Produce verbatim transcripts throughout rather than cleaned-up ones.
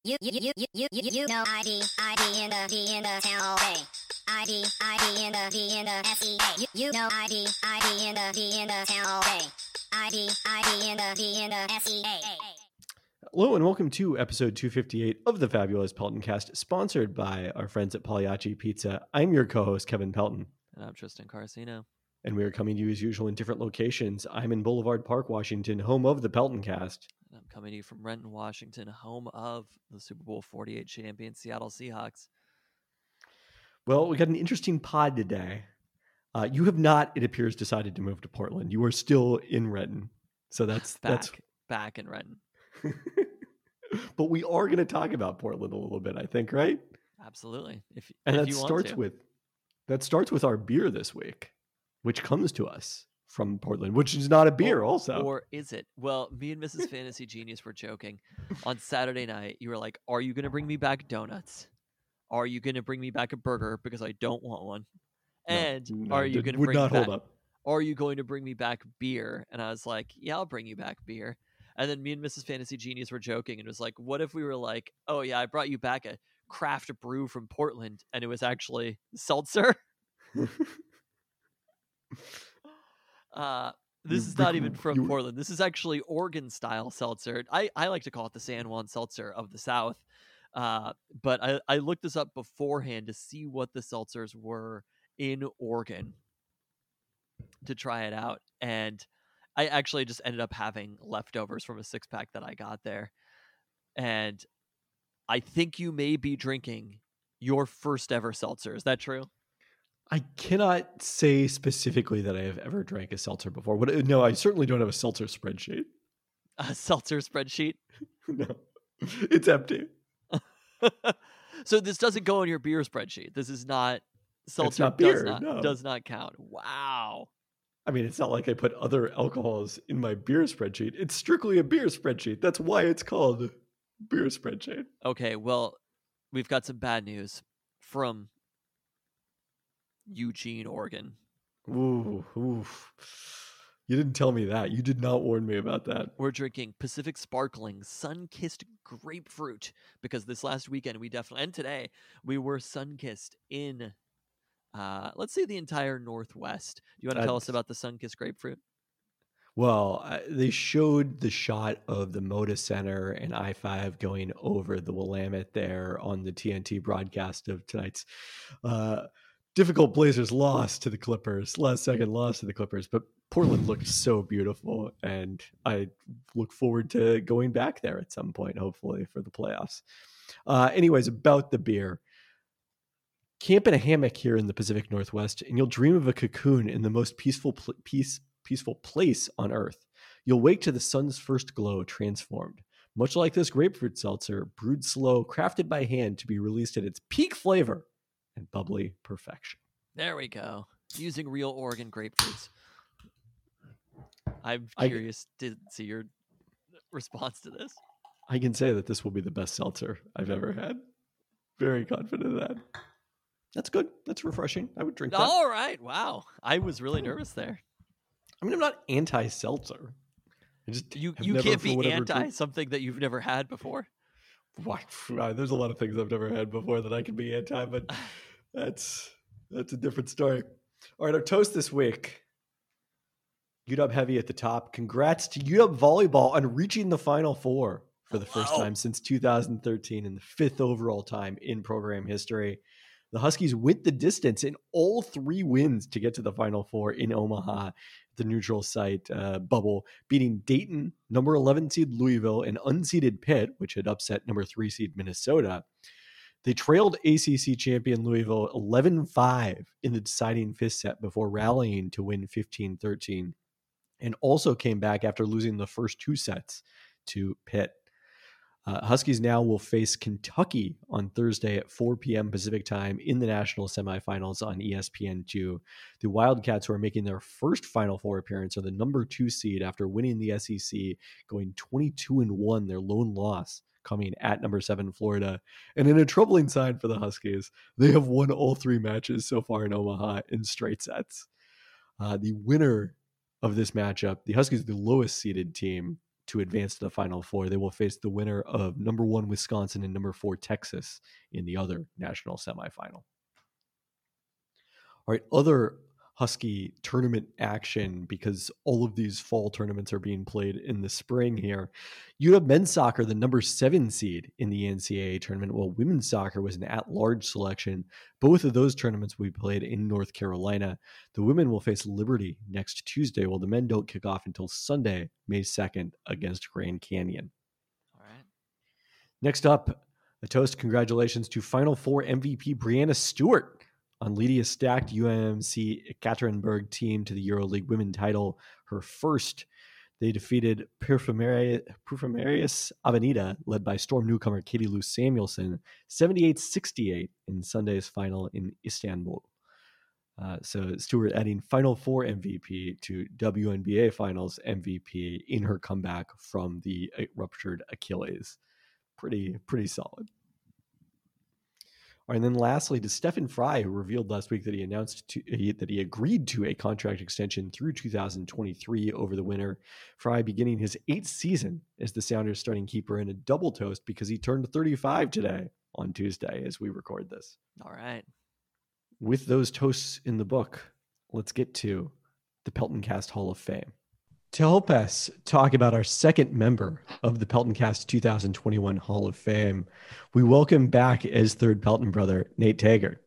you, you, you, you, you, you, you know I D, I D in the, D in the town all day. I D, I D in the, D in the S E A. You, you know I D, I D in the, D in the town all day. I D, I D in the, D in the S E A. Hello and welcome to episode two fifty-eight of the Fabulous Pelton Cast, sponsored by our friends at Pagliacci Pizza. I'm your co-host, Kevin Pelton. And I'm Tristan Carcino. And we are coming to you as usual in different locations. I'm in Boulevard Park, Washington, home of the Pelton Cast. And I'm coming to you from Renton, Washington, home of the Super Bowl forty-eight champion Seattle Seahawks. Well, we got an interesting pod today. Uh, you have not, it appears, decided to move to Portland. You are still in Renton. So that's... back, that's... back in Renton. But we are going to talk about Portland a little bit, I think, right? Absolutely. If, and if that you starts want to. with that starts with our beer this week, which comes to us from Portland, which is not a beer, or, also. Or is it? Well, me and Missus Fantasy Genius were joking. On Saturday night, you were like, "Are you going to bring me back donuts? Are you going to bring me back a burger because I don't want one? And no, no, are you going to would bring not me back, hold up? Are you going to bring me back beer?" And I was like, "Yeah, I'll bring you back beer." And then me and Missus Fantasy Genius were joking and it was like, what if we were like, "Oh yeah, I brought you back a craft brew from Portland," and it was actually seltzer? uh, this You is not rec- even from you- Portland. This is actually Oregon style seltzer. I, I like to call it the San Juan seltzer of the South. Uh, but I, I looked this up beforehand to see what the seltzers were in Oregon to try it out. And I actually just ended up having leftovers from a six pack that I got there. And I think you may be drinking your first ever seltzer. Is that true? I cannot say specifically that I have ever drank a seltzer before. What, no, I certainly don't have a seltzer spreadsheet. A seltzer spreadsheet? No, it's empty. So this doesn't go in your beer spreadsheet. This is not seltzer. not beer, does not, no. does not count. Wow. I mean, it's not like I put other alcohols in my beer spreadsheet. It's strictly a beer spreadsheet. That's why it's called beer spreadsheet. Okay, well, we've got some bad news from Eugene, Oregon. Ooh, ooh. You didn't tell me that. You did not warn me about that. We're drinking Pacific Sparkling Sun-Kissed Grapefruit because this last weekend we definitely, and today, we were sun-kissed in, uh, let's say the entire Northwest. Do you want to tell us That's- about the Sun-Kissed Grapefruit? Well, I, they showed the shot of the Moda Center and I five going over the Willamette there on the T N T broadcast of tonight's uh, difficult Blazers loss to the Clippers, last second loss to the Clippers. But Portland looked so beautiful, and I look forward to going back there at some point, hopefully, for the playoffs. Uh, anyways, about the beer. Camp in a hammock here in the Pacific Northwest, and you'll dream of a cocoon in the most peaceful pl- peace, peaceful place on Earth. You'll wake to the sun's first glow, transformed. Much like this grapefruit seltzer, brewed slow, crafted by hand to be released at its peak flavor and bubbly perfection. There we go. Using real Oregon grapefruits. I'm I- curious to see your response to this. I can say that this will be the best seltzer I've ever had. Very confident of that. That's good. That's refreshing. I would drink that. All right. Wow. I was really nervous there. I mean, I'm not anti-seltzer. I just You have you never, can't for be whatever anti dr- something that you've never had before. Why- uh, There's a lot of things I've never had before that I can be anti, but that's that's a different story. All right, our toast this week. U W heavy at the top. Congrats to U W volleyball on reaching the Final Four for the first Hello. time since two thousand thirteen and the fifth overall time in program history. The Huskies went the distance in all three wins to get to the Final Four in Omaha, the neutral site uh, bubble, beating Dayton, number eleven seed Louisville, and unseeded Pitt, which had upset number three seed Minnesota. They trailed A C C champion Louisville eleven five in the deciding fifth set before rallying to win fifteen thirteen, and also came back after losing the first two sets to Pitt. Uh, Huskies now will face Kentucky on Thursday at four p.m. Pacific time in the national semifinals on E S P N two. The Wildcats, who are making their first Final Four appearance, are the number two seed after winning the S E C, going twenty-two and one, their lone loss coming at number seven Florida. And in a troubling sign for the Huskies, they have won all three matches so far in Omaha in straight sets. Uh, the winner of this matchup, the Huskies, the lowest seeded team, to advance to the Final Four. They will face the winner of number one Wisconsin and number four Texas in the other national semifinal. All right, other Husky tournament action, because all of these fall tournaments are being played in the spring here. U W men's soccer, the number seven seed in the N C double A tournament, while women's soccer was an at-large selection. Both of those tournaments will be played in North Carolina. The women will face Liberty next Tuesday, while the men don't kick off until Sunday, May second, against Grand Canyon. All right. Next up, a toast congratulations to Final Four M V P Brianna Stewart on leading a stacked U M C Ekaterinburg team to the EuroLeague women title, her first. They defeated Perfumerias Avenida, led by Storm newcomer Katie Lou Samuelson, seventy-eight sixty-eight in Sunday's final in Istanbul. Uh, so Stewart adding Final Four M V P to W N B A Finals M V P in her comeback from the ruptured Achilles. Pretty, pretty solid. All right, and then lastly, to Stephen Fry, who revealed last week that he announced to, he, that he agreed to a contract extension through two thousand twenty-three over the winter. Fry beginning his eighth season as the Sounders starting keeper, and a double toast because he turned thirty-five today on Tuesday as we record this. All right. With those toasts in the book, let's get to the Pelton Cast Hall of Fame. To help us talk about our second member of the Pelton Cast two thousand twenty-one Hall of Fame, we welcome back as third Pelton brother, Nate Taggart.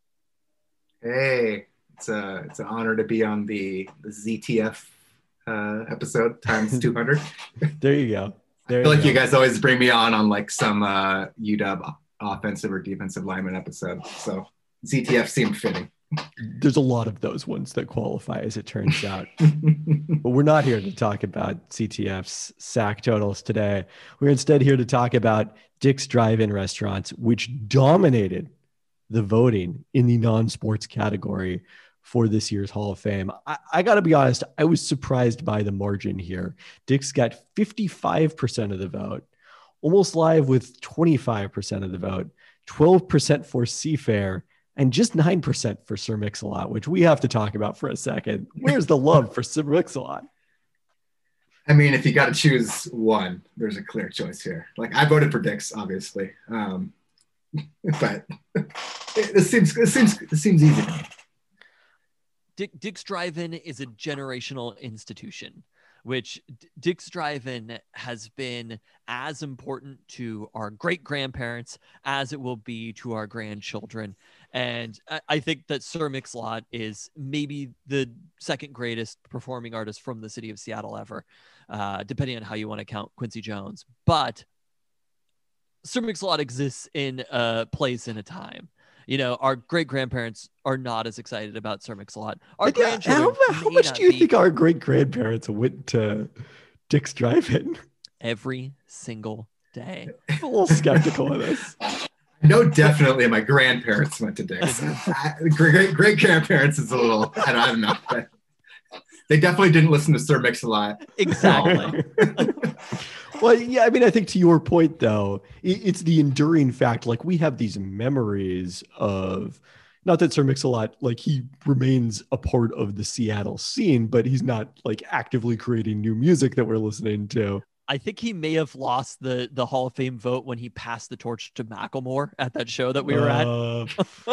Hey, it's a it's an honor to be on the, the Z T F uh, episode times two hundred. There you go. There I feel you like go. you guys always bring me on on like some uh, U W offensive or defensive lineman episode, so Z T F seemed fitting. There's a lot of those ones that qualify, as it turns out. But we're not here to talk about C T F's sack totals today. We're instead here to talk about Dick's Drive-In Restaurants, which dominated the voting in the non-sports category for this year's Hall of Fame. I, I got to be honest, I was surprised by the margin here. Dick's got fifty-five percent of the vote, Almost Live with twenty-five percent of the vote, twelve percent for Seafair, and just nine percent for Sir Mix-a-Lot, which we have to talk about for a second. Where's the love for Sir Mix-a-Lot? I mean, if you got to choose one, there's a clear choice here. Like, I voted for Dick's, obviously, um, but it, it seems it seems it seems easy. Dick, Dick's Drive-In is a generational institution, which D- Dick's Drive-In has been as important to our great-grandparents as it will be to our grandchildren. And I, I think that Sir Mix-a-Lot is maybe the second greatest performing artist from the city of Seattle ever, uh, depending on how you want to count Quincy Jones. But Sir Mix-a-Lot exists in a place and a time. You know, our great-grandparents are not as excited about Sir Mix-a-Lot. Our Yeah, grandchildren how, how may much not do you be. think our great-grandparents went to Dick's Drive-In? Every single day. I'm a little skeptical of this. No, definitely my grandparents went to Dick's. Great great grandparents is a little, I don't, I don't know. But they definitely didn't listen to Sir Mix-a-Lot. Exactly. Well, yeah, I mean, I think to your point, though, it, it's the enduring fact. Like, we have these memories of, not that Sir Mix-a-Lot, like, he remains a part of the Seattle scene, but he's not, like, actively creating new music that we're listening to. I think he may have lost the the Hall of Fame vote when he passed the torch to Macklemore at that show that we were Uh,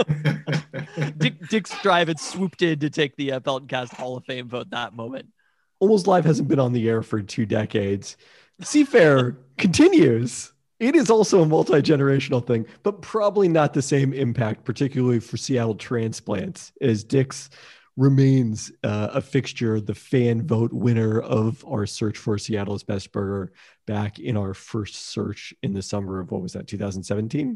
at. Dick, Dick's Drive-In swooped in to take the uh, Pelton Cast Hall of Fame vote that moment. Almost Live hasn't been on the air for two decades. Seafair continues. It is also a multi-generational thing, but probably not the same impact, particularly for Seattle transplants, as Dick's remains uh, a fixture, the fan vote winner of our search for Seattle's best burger back in our first search in the summer of, what was that, two thousand seventeen?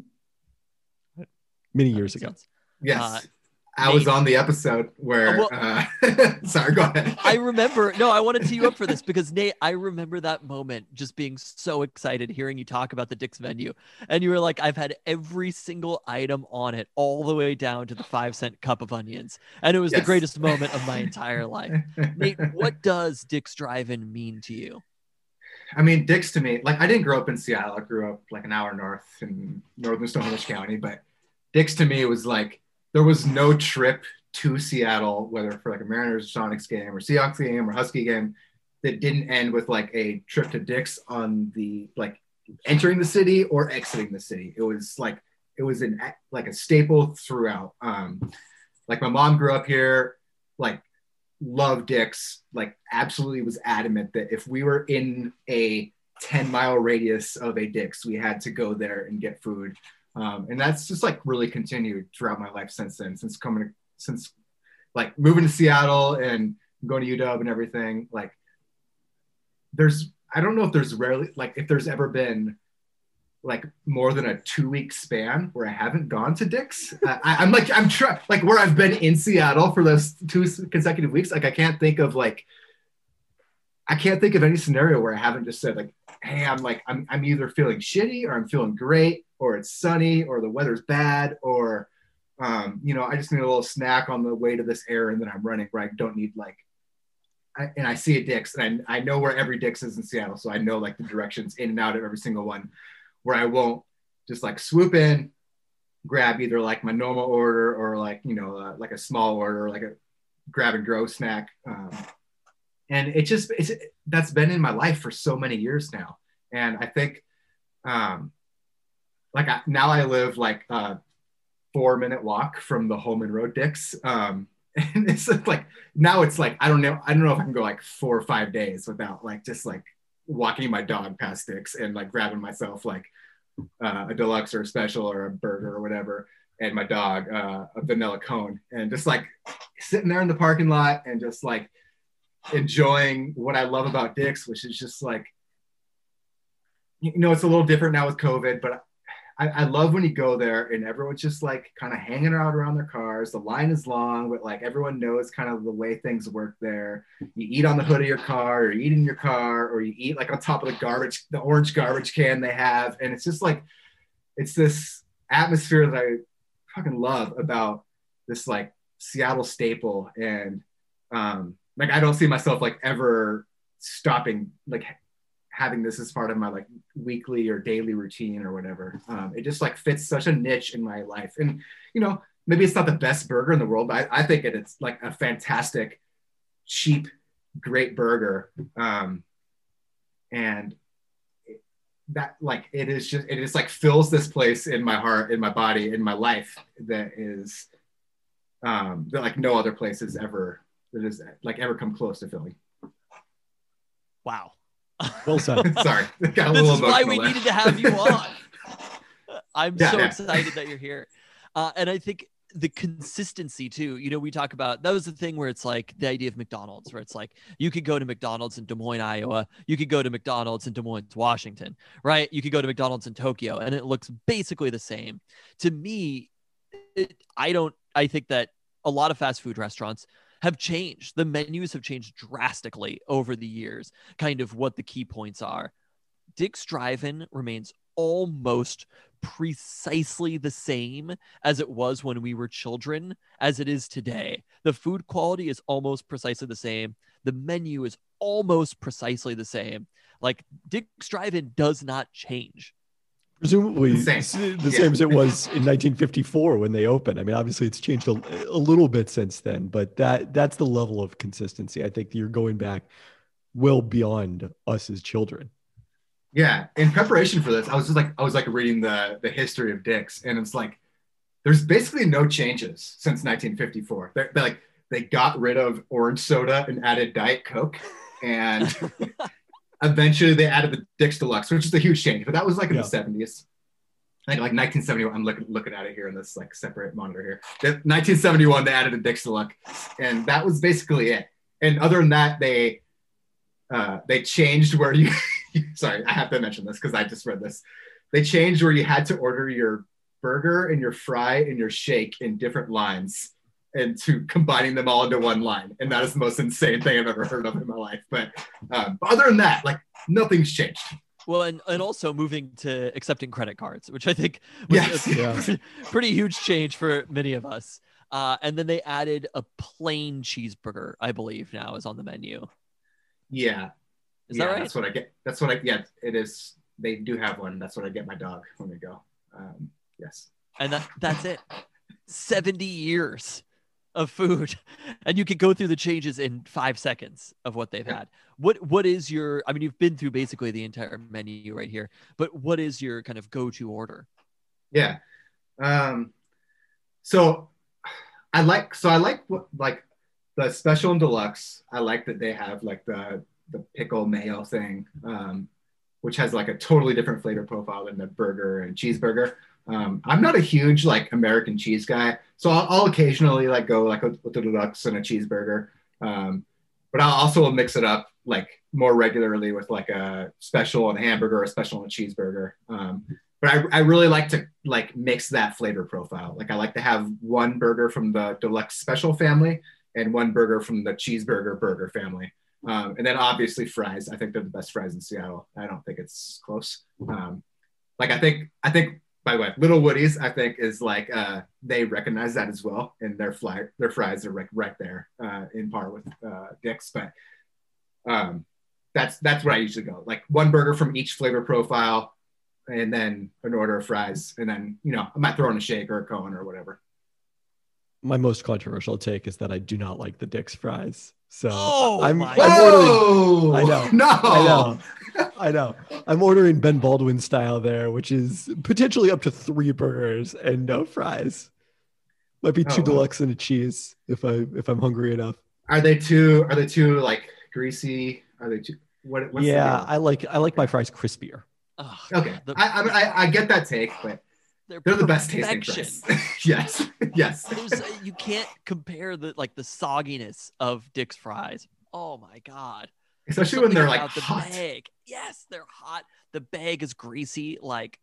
Many That years makes ago. sense. Yes. Uh, I was Nate. on the episode where, Oh, uh, sorry, go ahead. I remember, no, I want to tee you up for this because Nate, I remember that moment just being so excited hearing you talk about the Dick's venue. And you were like, I've had every single item on it all the way down to the five cent cup of onions. And it was the Yes. greatest moment of my entire life. Nate, what does Dick's Drive-In mean to you? I mean, Dick's to me, like, I didn't grow up in Seattle. I grew up like an hour north in northern Snohomish County, but Dick's to me was like, there was no trip to Seattle, whether for like a Mariners or Sonics game or Seahawks game or Husky game, that didn't end with like a trip to Dick's on the like entering the city or exiting the city. It was like it was an like a staple throughout. Um, like my mom grew up here, like loved Dick's, like absolutely was adamant that if we were in a ten mile radius of a Dick's, we had to go there and get food. Um, and that's just like really continued throughout my life since then, since coming to, since like moving to Seattle and going to U W and everything. Like there's, I don't know if there's rarely, like if there's ever been like more than a two week span where I haven't gone to Dick's. I, I'm like, I'm trying, like where I've been in Seattle for those two consecutive weeks. Like I can't think of like, I can't think of any scenario where I haven't just said like, hey, I'm like, I'm, I'm either feeling shitty or I'm feeling great, or it's sunny or the weather's bad, or, um, you know, I just need a little snack on the way to this errand that I'm running where I don't need like, I, and I see a Dick's and I, I know where every Dick's is in Seattle. So I know like the directions in and out of every single one, where I won't just like swoop in, grab either like my normal order or like, you know, uh, like a small order, like a grab and go snack. Um, and it just, it's, that's been in my life for so many years now. And I think um, like I, now I live like a four minute walk from the Holman Road Dick's. Um, and it's like, now it's like, I don't know, I don't know if I can go like four or five days without like, just like walking my dog past Dick's and like grabbing myself like uh, a deluxe or a special or a burger or whatever, and my dog uh, a vanilla cone, and just like sitting there in the parking lot and just like enjoying what I love about Dick's, which is just like, you know, it's a little different now with COVID, but I, I love when you go there and everyone's just like kind of hanging out around their cars. The line is long, but like everyone knows kind of the way things work there. You eat on the hood of your car, or you eat in your car, or you eat like on top of the garbage, the orange garbage can they have. And it's just like, it's this atmosphere that I fucking love about this like Seattle staple. And um, like, I don't see myself like ever stopping, like having this as part of my like weekly or daily routine or whatever. Um, it just like fits such a niche in my life. And, you know, maybe it's not the best burger in the world, but I, I think it, it's like a fantastic, cheap, great burger. Um, and it, that like, it is just, it just like fills this place in my heart, in my body, in my life that is um, that like no other place has ever, that is like ever come close to filling. Wow. Well said. Sorry. Got a This little is why we emotional there. needed to have you on. I'm Yeah, so yeah. excited that you're here. Uh, and I think the consistency too, you know, we talk about, that was the thing where it's like the idea of McDonald's, where it's like, you could go to McDonald's in Des Moines, Iowa. You could go to McDonald's in Des Moines, Washington, right? You could go to McDonald's in Tokyo and it looks basically the same. To me, it, I don't, I think that a lot of fast food restaurants have changed. The menus have changed drastically over the years, kind of what the key points are. Dick's Drive-In remains almost precisely the same as it was when we were children as it is today. The food quality is almost precisely the same. The menu is almost precisely the same. Like Dick's Drive-In does not change. Presumably The the same. same, Yeah. as it was in nineteen fifty-four when they opened. I mean, obviously it's changed a, a little bit since then, but that that's the level of consistency. I think you're going back well beyond us as children. Yeah, in preparation for this, I was just like, I was like reading the the history of Dick's, and it's like, there's basically no changes since nineteen fifty-four. They're, they're like, they got rid of orange soda and added Diet Coke, and eventually they added the Dick's Deluxe, which is a huge change. But that was like in Yeah. the seventies. I think like nineteen seventy-one. I'm looking looking at it here in this like separate monitor here. The, nineteen seventy-one, they added a Dick's Deluxe, and that was basically it. And other than that, they uh, they changed where you. Sorry, I have to mention this because I just read this. They changed where you had to order your burger and your fry and your shake in different lines, and to combining them all into one line. And that is the most insane thing I've ever heard of in my life. But um, other than that, like nothing's changed. Well, and, and also moving to accepting credit cards, which I think was Yes. a Yeah. pretty, pretty huge change for many of us. Uh, and then they added a plain cheeseburger, I believe now is on the menu. Yeah. Is yeah, that right? That's what I get. That's what I get. It is. They do have one. That's what I get my dog when we go. Um, yes. And that, that's it. seventy years of food, and you can go through the changes in five seconds of what they've Yeah. had. What what is your? I mean, you've been through basically the entire menu right here, but what is your kind of go-to order? Yeah. Um, so I like so I like what like the special and deluxe. I like that they have like the the pickle mayo thing, um, which has like a totally different flavor profile than the burger and cheeseburger. Um, I'm not a huge like American cheese guy, so I'll, I'll occasionally like go like with the deluxe and a cheeseburger, um, but I'll also mix it up like more regularly with like a special and a hamburger, or a special and a cheeseburger. Um, but I, I really like to like mix that flavor profile. Like I like to have one burger from the deluxe special family and one burger from the cheeseburger burger family. Um, and then obviously fries. I think they're the best fries in Seattle. I don't think it's close. Um, like I think, I think by the way, Little Woody's, I think is like, uh, they recognize that as well. And their fly, their fries are right, right there uh, in par with uh, Dick's. But um, that's, that's where I usually go. Like one burger from each flavor profile, and then an order of fries. And then, you know, I might throw in a shake or a cone or whatever. My most controversial take is that I do not like the Dick's fries. So Oh I'm, my I'm ordering. Whoa! I know. No. I know. I know. I'm ordering Ben Baldwin style there, which is potentially up to three burgers and no fries. Might be two Oh, wow. deluxe and a cheese if I if I'm hungry enough. Are they too? Are they too like greasy? Are they too? What? What's Yeah, the I like I like my fries crispier. Ugh, okay, the- I, I I I get that take, but they're, they're the best tasting perfection. fries. Yes, yes. There's, uh, you can't compare the like the sogginess of Dick's fries. Oh my god! Especially when they're Something like about the hot. bag. Yes, they're hot. The bag is greasy. Like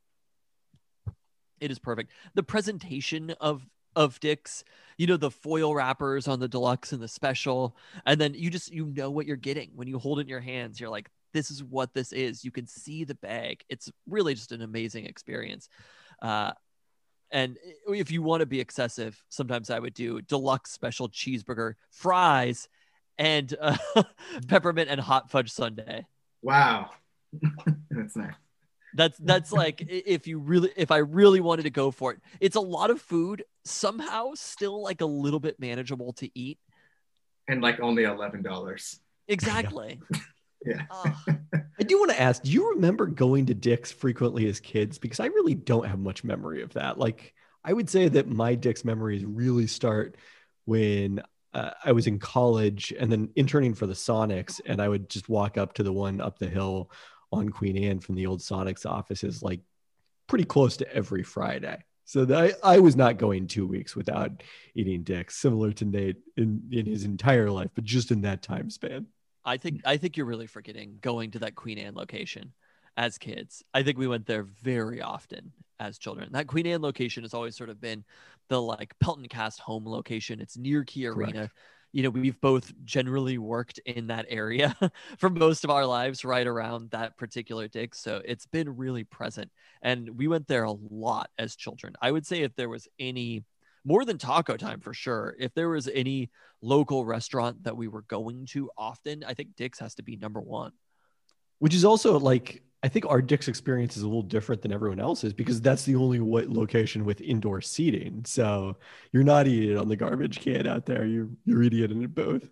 it is perfect. The presentation of of Dick's, you know, the foil wrappers on the deluxe and the special, and then you just you know what you're getting when you hold it in your hands. You're like, this is what this is. You can see the bag. It's really just an amazing experience. Uh, and if you want to be excessive, sometimes I would do deluxe special cheeseburger, fries, and uh, peppermint and hot fudge sundae. Wow, that's nice. That's that's like i- if you really if I really wanted to go for it. It's a lot of food, somehow still like a little bit manageable to eat. And like only eleven dollars. Exactly. Yeah. Ugh. I do want to ask, do you remember going to Dick's frequently as kids? Because I really don't have much memory of that. Like, I would say that my Dick's memories really start when uh, I was in college and then interning for the Sonics, and I would just walk up to the one up the hill on Queen Anne from the old Sonics offices, like pretty close to every Friday. So that I, I was not going two weeks without eating Dick's, similar to Nate in, in his entire life, but just in that time span. I think I think you're really forgetting going to that Queen Anne location as kids. I think we went there very often as children. That Queen Anne location has always sort of been the like Pelton Cast home location. It's near Key Correct. Arena. You know, we've both generally worked in that area for most of our lives, right around that particular Dick's. So it's been really present. And we went there a lot as children. I would say if there was any more than Taco Time for sure, if there was any local restaurant that we were going to often, I think Dick's has to be number one. Which is also like, I think our Dick's experience is a little different than everyone else's because that's the only wa- location with indoor seating. So you're not eating it on the garbage can out there. You're, you're eating it in both.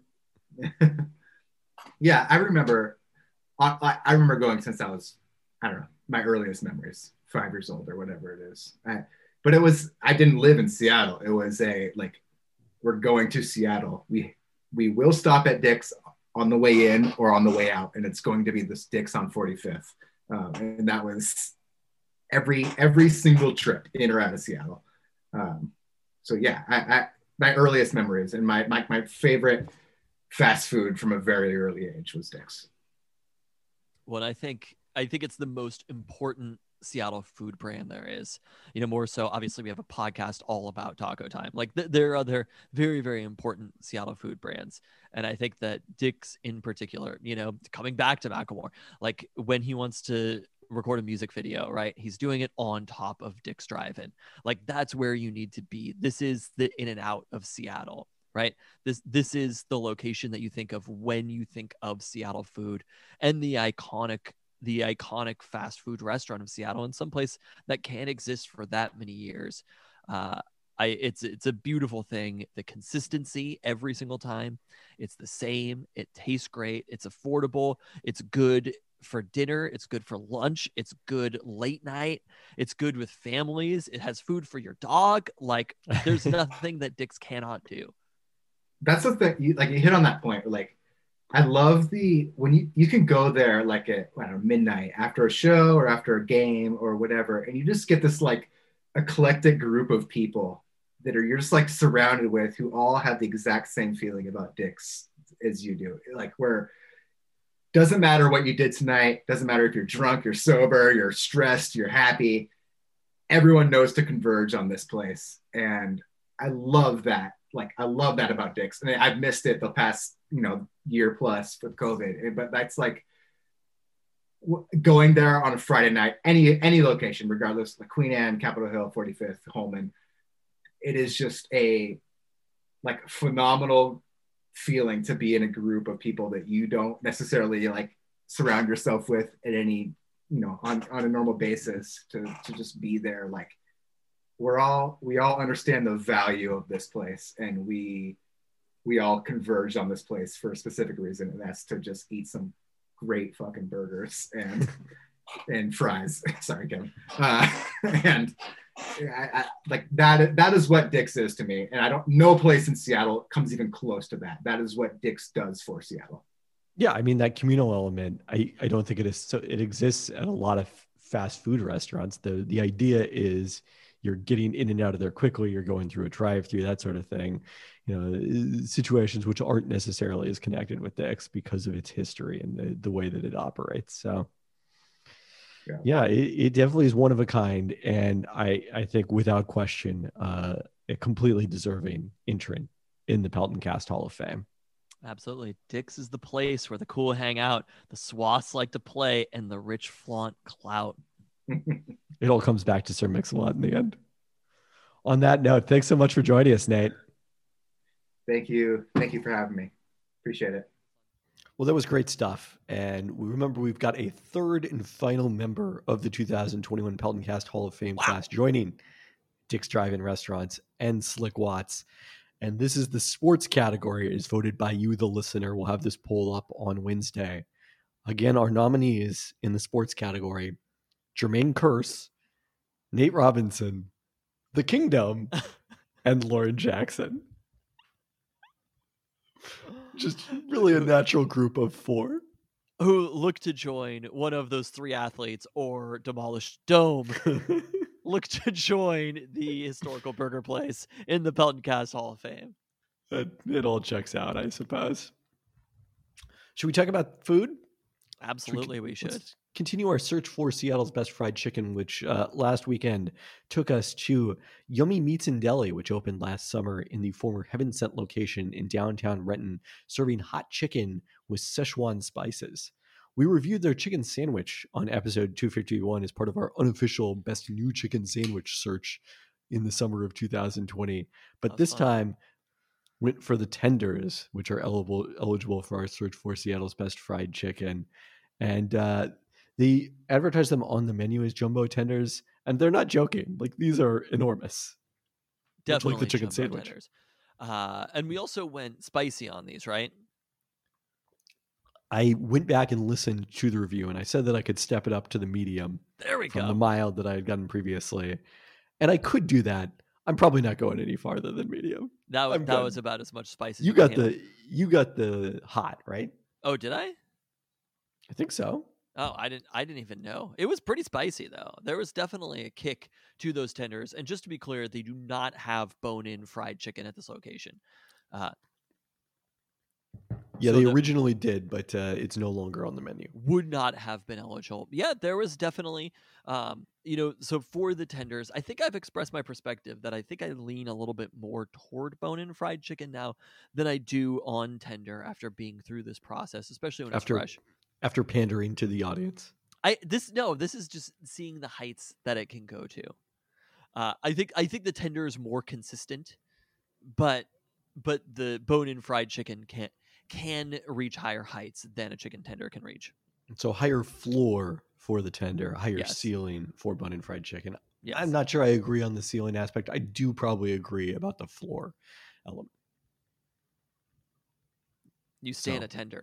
Yeah, I remember. I, I I remember going since I was, I don't know, my earliest memories, five years old or whatever it is. I, but it was, I didn't live in Seattle. It was a like, we're going to Seattle. We we will stop at Dick's on the way in or on the way out, and it's going to be this Dick's on forty-fifth. Um, and that was every every single trip in or out of Seattle. Um, so yeah, I, I my earliest memories and my, my my favorite fast food from a very early age was Dick's. Well, I think I think it's the most important Seattle food brand there is. You know, more so obviously we have a podcast all about Taco Time. Like th- there are other very, very important Seattle food brands. And I think that Dick's in particular, you know, coming back to Macklemore, like when he wants to record a music video, right? He's doing it on top of Dick's Drive-In. Like that's where you need to be. This is the in and out of Seattle, right? This this is the location that you think of when you think of Seattle food and the iconic the iconic fast food restaurant of Seattle in some place that can't exist for that many years. Uh, I it's it's a beautiful thing. The consistency every single time, it's the same. It tastes great. It's affordable. It's good for dinner. It's good for lunch. It's good late night. It's good with families. It has food for your dog. Like there's nothing that Dick's cannot do. That's the thing. You, like you hit on that point. Like I love the when you you can go there like at I don't know, midnight after a show or after a game or whatever, and you just get this like eclectic group of people that are you're just like surrounded with who all have the exact same feeling about Dick's as you do. Like where doesn't matter what you did tonight, doesn't matter if you're drunk, you're sober, you're stressed, you're happy. Everyone knows to converge on this place. And I love that. Like I love that about Dick's. I mean, I've missed it the past, you know, year plus with COVID, but that's like going there on a Friday night, any any location, regardless, like Queen Anne, Capitol Hill, forty-fifth, Holman. It is just a like phenomenal feeling to be in a group of people that you don't necessarily like surround yourself with at any, you know, on, on a normal basis to, to just be there. Like we're all, we all understand the value of this place and we, we all converge on this place for a specific reason. And that's to just eat some great fucking burgers and, and fries. Sorry, Kevin. Uh, and I, I, like that, that is what Dick's is to me. And I don't, no place in Seattle comes even close to that. That is what Dick's does for Seattle. Yeah. I mean, that communal element, I, I don't think it is. So it exists at a lot of fast food restaurants. The, the idea is you're getting in and out of there quickly. You're going through a drive-through, that sort of thing, you know, situations which aren't necessarily as connected with Dick's because of its history and the, the way that it operates. So yeah, yeah it, it definitely is one of a kind. And I, I think without question, uh, a completely deserving entrant in the Pelton Cast Hall of Fame. Absolutely. Dick's is the place where the cool hang out, the swaths like to play, and the rich flaunt clout. It all comes back to Sir Mix-a-Lot in the end. On that note, thanks so much for joining us, Nate. Thank you. Thank you for having me. Appreciate it. Well, that was great stuff. And we remember we've got a third and final member of the two thousand twenty-one Pelton Cast Hall of Fame wow. class joining Dick's Drive-In Restaurants and Slick Watts. And this is the sports category. It is voted by you, the listener. We'll have this poll up on Wednesday. Again, our nominees in the sports category, Jermaine Kearse, Nate Robinson, The Kingdom, and Lauren Jackson. Just really a natural group of four. Who look to join one of those three athletes or demolish Dome. Look to join the historical burger place in the Pelton Cast Hall of Fame. It, it all checks out, I suppose. Should we talk about food? Absolutely, should we, we should. Let's continue our search for Seattle's best fried chicken, which uh, last weekend took us to Yummy Meats and Deli, which opened last summer in the former Heaven Sent location in downtown Renton, serving hot chicken with Szechuan spices. We reviewed their chicken sandwich on episode two fifty-one as part of our unofficial best new chicken sandwich search in the summer of two thousand twenty. But this fun. time went for the tenders, which are eligible eligible for our search for Seattle's best fried chicken. And uh, they advertise them on the menu as jumbo tenders, and they're not joking. Like, these are enormous. Definitely like the chicken jumbo sandwich. Tenders. Uh, and we also went spicy on these, right? I went back and listened to the review, and I said that I could step it up to the medium. There we from go. the mild that I had gotten previously. And I could do that. I'm probably not going any farther than medium. That was, I'm that good. was about as much spice as You you got can the handle. you got the hot, right? Oh, did I? I think so. Oh, I didn't I didn't even know. It was pretty spicy though. There was definitely a kick to those tenders. And just to be clear, they do not have bone-in fried chicken at this location. Uh, yeah, so they the, originally did, but uh, it's no longer on the menu. Would not have been eligible. Yeah, there was definitely, um, you know, so for the tenders, I think I've expressed my perspective that I think I lean a little bit more toward bone-in fried chicken now than I do on tender after being through this process, especially when after, it's fresh. After pandering to the audience. I this no, this is just seeing the heights that it can go to. Uh, I think I think the tender is more consistent, but but the bone-in fried chicken can can reach higher heights than a chicken tender can reach. So higher floor for the tender, higher yes. ceiling for bone-in fried chicken. Yes. I'm not sure I agree on the ceiling aspect. I do probably agree about the floor element. You stand So- a tender.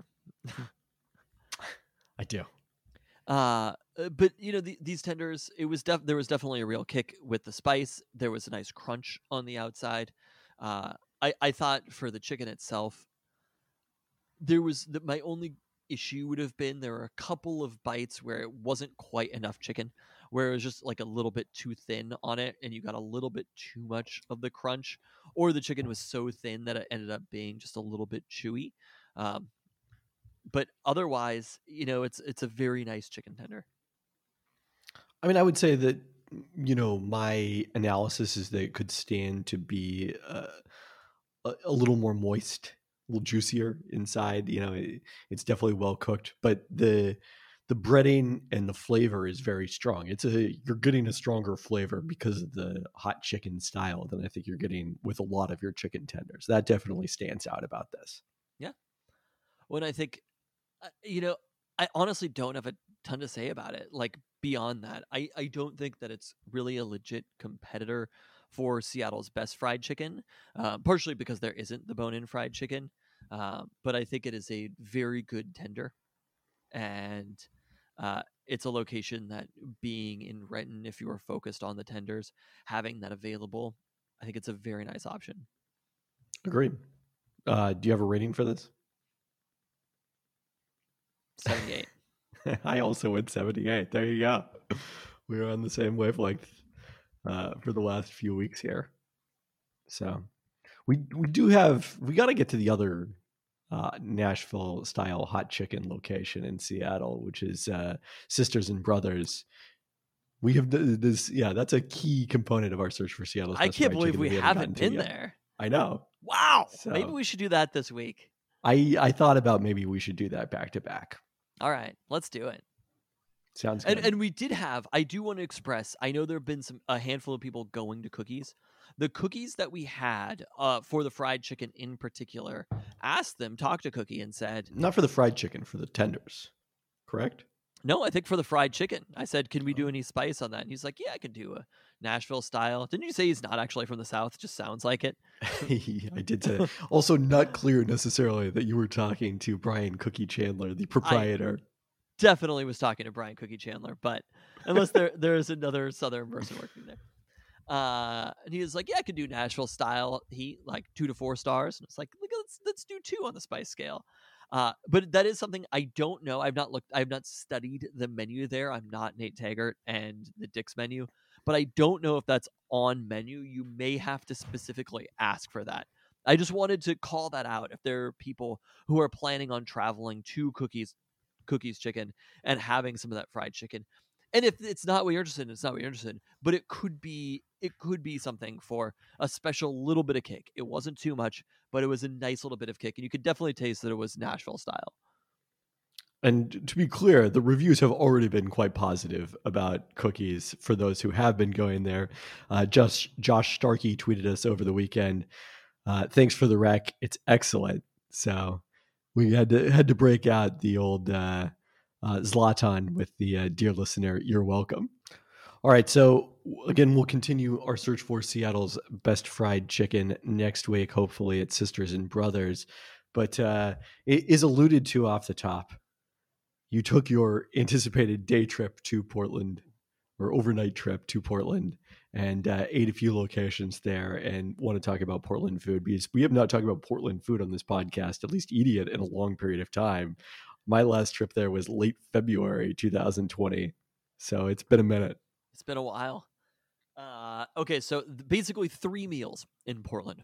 I do. Uh, uh, but you know the, these tenders, it was def- there was definitely a real kick with the spice. There was a nice crunch on the outside. Uh, I I thought for the chicken itself, there was the, my only issue would have been there were a couple of bites where it wasn't quite enough chicken, where it was just like a little bit too thin on it, and you got a little bit too much of the crunch, or the chicken was so thin that it ended up being just a little bit chewy. Um, but otherwise, you know, it's it's a very nice chicken tender. I mean, I would say that, you know, my analysis is that it could stand to be uh, a, a little more moist, a little juicier inside. You know, it, it's definitely well cooked, but the the breading and the flavor is very strong. It's a you're getting a stronger flavor because of the hot chicken style than I think you're getting with a lot of your chicken tenders. That definitely stands out about this. When I think, uh, you know, I honestly don't have a ton to say about it. Like beyond that, I, I don't think that it's really a legit competitor for Seattle's best fried chicken, uh, partially because there isn't the bone-in fried chicken. Uh, but I think it is a very good tender. And uh, it's a location that being in Renton, if you are focused on the tenders, having that available, I think it's a very nice option. Agreed. Uh, do you have a rating for this? seventy-eight. I also went seventy-eight. There you go. We were on the same wavelength uh, for the last few weeks here. So we we do have we got to get to the other uh, Nashville style hot chicken location in Seattle, which is uh, Sisters and Brothers. We have th- this, yeah. That's a key component of our search for Seattle's I best can't fried believe chicken we that haven't gotten to been yet. there. I know. Wow. So- Maybe we should do that this week. I I thought about maybe we should do that back to back. All right, let's do it. Sounds good. And and we did have, I do want to express, I know there have been some a handful of people going to cookies. The cookies that we had uh, for the fried chicken in particular, asked them, talked to Cookie and said, Not for the fried chicken, for the tenders. Correct? no, I think for the fried chicken. I said, can we do any spice on that? And he's like, yeah, I can do a Nashville style. Didn't you say he's not actually from the South? Just sounds like it. I did say that. Also, not clear necessarily that you were talking to Brian Cookie Chandler, the proprietor. Definitely was talking to Brian Cookie Chandler, but unless there there is another Southern person working there. Uh, and he was like, yeah, I could do Nashville style heat, like two to four stars. And it's like, look, let's let's do two on the spice scale. Uh, but that is something I don't know. I've not looked, I've not studied the menu there. I'm not Nate Taggart and the Dick's menu, but I don't know if that's on menu. You may have to specifically ask for that. I just wanted to call that out. If there are people who are planning on traveling to Cookies, Cookies Chicken and having some of that fried chicken, and if it's not what you're interested in, it's not what you're interested in. But it could be, it could be something for a special little bit of kick. It wasn't too much, but it was a nice little bit of kick, and you could definitely taste that it was Nashville style. And to be clear, the reviews have already been quite positive about cookies for those who have been going there. Uh, Josh, Josh Starkey tweeted us over the weekend. Uh, Thanks for the rec. It's excellent. So we had to had to break out the old uh, uh, Zlatan with the uh, dear listener, you're welcome. All right. So again, we'll continue our search for Seattle's best fried chicken next week. Hopefully it's Sisters and Brothers. But uh, it is alluded to off the top. You took your anticipated day trip to Portland or overnight trip to Portland and uh, ate a few locations there and want to talk about Portland food because we have not talked about Portland food on this podcast, at least eating it in a long period of time. My last trip there was late February two thousand twenty. So it's been a minute. It's been a while. Uh, okay, so th- basically three meals in Portland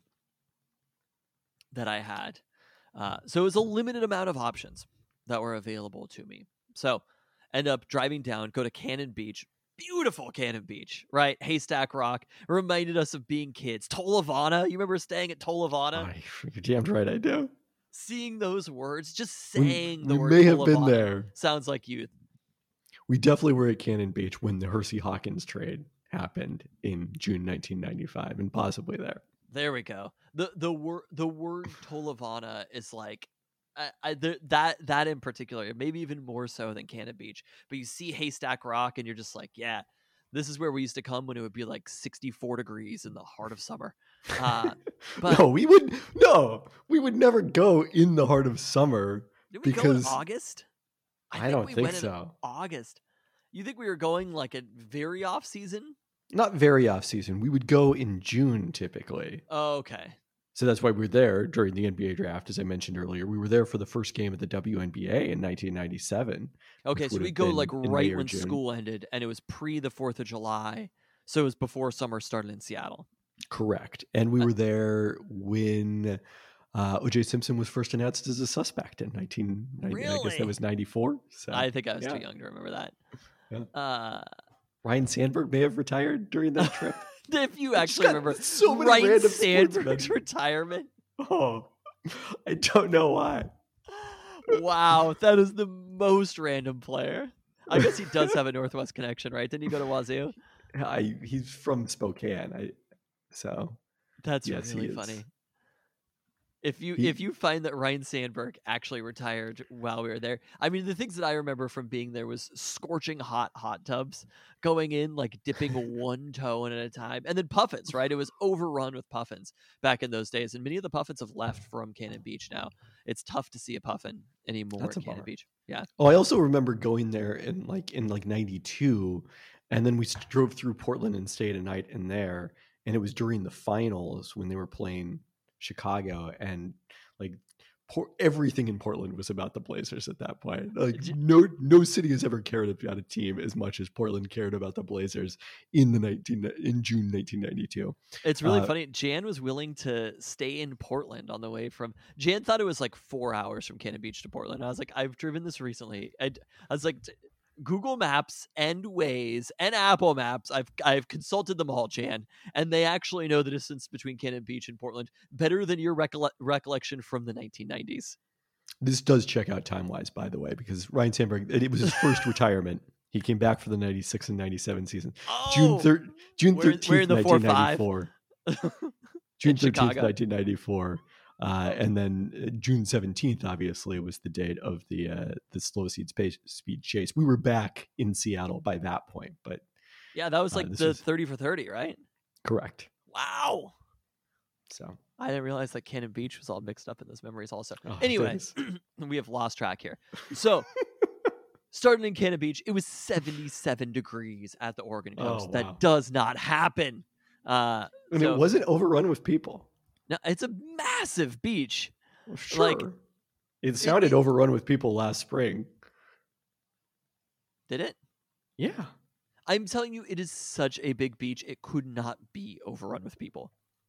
that I had. Uh, so it was a limited amount of options that were available to me. So end up driving down, go to Cannon Beach. Beautiful Cannon Beach, right? Haystack Rock. Reminded us of being kids. Tolovana. You remember staying at Tolovana? Oh, you're damn right I do. Seeing those words, just We- saying the we word may have been Tolovana there. sounds like youth. We definitely were at Cannon Beach when the Hersey Hawkins trade happened in June nineteen ninety-five and possibly there. There we go. The the word the word Tolovana is like I, I the, that that in particular, maybe even more so than Cannon Beach. But you see Haystack Rock, and you're just like, yeah, This is where we used to come when it would be like sixty-four degrees in the heart of summer. Uh, but no, we would no, we would never go in the heart of summer. did we because go in August? I don't we think went in so. August. You think we were going like a very off season? Not very off season. We would go in June typically. Oh, okay. So that's why we were there during the N B A draft, as I mentioned earlier. We were there for the first game of the W N B A in nineteen ninety-seven. Okay, which so would we have go been like in May right or when June. school ended, and it was pre the Fourth of July, so it was before summer started in Seattle. Correct. And we Uh, were there when uh, O J Simpson was first announced as a suspect in nineteen ninety. I guess Really? that was ninety-four. So I think I was yeah. too young to remember that. Yeah. Uh, Ryan Sandberg may have retired during that trip. if you It's actually got remember so many Ryan random Sandberg's sportsmen. retirement. Oh, I don't know why. Wow, that is the most random player. I guess he does have a Northwest connection, right? Didn't he go to Wazoo? I, he's from Spokane. I so That's Yes, he really is. funny. If you He- if you find that Ryan Sandberg actually retired while we were there, I mean, the things that I remember from being there was scorching hot hot tubs, going in like dipping one toe in at a time, and then puffins. Right, it was overrun with puffins back in those days, and many of the puffins have left from Cannon Beach now. It's tough to see a puffin anymore That's at a Cannon bummer. Beach. Yeah, Oh, I also remember going there in like in like ninety-two, and then we s- drove through Portland and stayed a night in there, and it was during the finals when they were playing Chicago, and like Por- everything in Portland was about the Blazers at that point. Like J- no no city has ever cared about a team as much as Portland cared about the Blazers in the nineteen in June nineteen ninety-two. it's really Uh, funny. Jan was willing to stay in Portland on the way from. Jan thought it was like four hours from Cannon Beach to Portland. I was like, I've driven this recently. I, I was like, "T- Google Maps and Waze and Apple Maps. I've I've consulted them all, Jan, and they actually know the distance between Cannon Beach and Portland better than your recolle- recollection from the nineteen nineties. This does check out time wise, by the way, because Ryan Sandberg, it was his first retirement. He came back for the ninety-six and ninety-seven season. June Oh, third, June we're- we're in thirteenth, the four nineteen five. ninety-four. in June thirteenth, Chicago. nineteen ninety-four. Uh, and then uh, June seventeenth, obviously, was the date of the uh, the slow seed space, speed chase. We were back in Seattle by that point, but Yeah, that was Uh, like this the was- thirty for thirty, right? correct. Wow. So I didn't realize that Cannon Beach was all mixed up in those memories also. oh, Anyway, thanks. we have lost track here. So, starting in Cannon Beach, it was seventy-seven degrees at the Oregon coast. Oh, wow. That does not happen. Uh, and so- it wasn't overrun with people. no, it's a massive beach. Well, sure. Like- it sounded it- overrun with people last spring. Did it? Yeah. I'm telling you, it is such a big beach. It could not be overrun with people.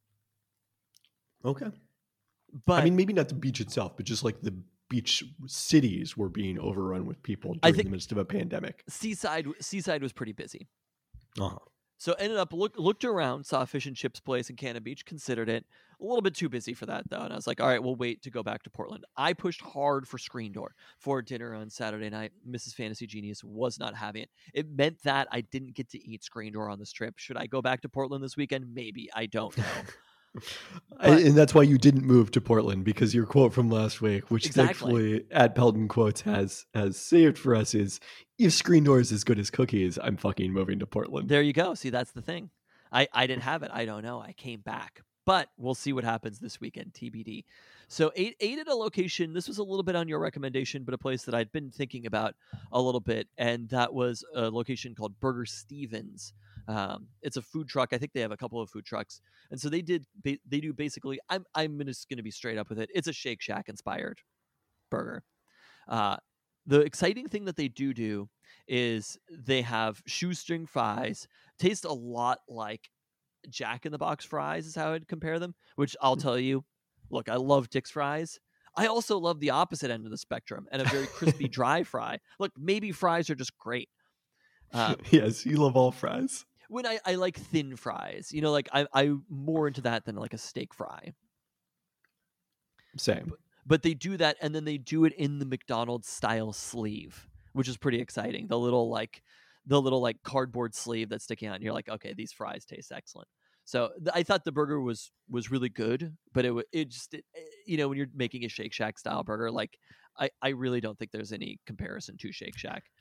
Okay. But I mean, maybe not the beach itself, but just like the beach cities were being overrun with people I during think- the midst of a pandemic. Seaside, Seaside was pretty busy. Uh-huh. So ended up look, looked around, saw a fish and chips place in Cannon Beach, considered it a little bit too busy for that though, and I was like, all right, we'll wait to go back to Portland. I pushed hard for Screen Door for dinner on Saturday night. Missus Fantasy Genius was not having it. It meant that I didn't get to eat Screen Door on this trip. Should I go back to Portland this weekend? Maybe. I don't know. I- But- and that's why you didn't move to Portland, because your quote from last week, which Exactly. thankfully at Pelton Quotes has has saved for us, is if Screen Door is as good as cookies, I'm fucking moving to Portland. There you go. See, that's the thing. I, I didn't have it. I don't know. I came back. But we'll see what happens this weekend, T B D. So ate, ate at a location. This was a little bit on your recommendation, but a place that I'd been thinking about a little bit, and that was a location called Burger Stevens. Um, it's a food truck. I think they have a couple of food trucks, and so they did. They, they do basically. I'm I'm just going to be straight up with it. It's a Shake Shack inspired burger. Uh, the exciting thing that they do do is they have shoestring fries. Taste a lot like Jack in the Box fries is how I'd compare them, which I'll tell you, look, I love Dick's fries. I also love the opposite end of the spectrum and a very crispy dry fry. Look, maybe fries are just great. Uh, Yes, you love all fries. when I, I like thin fries, you know, like I, I'm more into that than like a steak fry. Same. But they do that, and then they do it in the McDonald's style sleeve, which is pretty exciting. The little like the little like cardboard sleeve that's sticking out, and you're like, okay, these fries taste excellent. So th- I thought the burger was was really good, but it wa- it just it, eh, you know, when you're making a Shake Shack style burger, like I I really don't think there's any comparison to Shake Shack.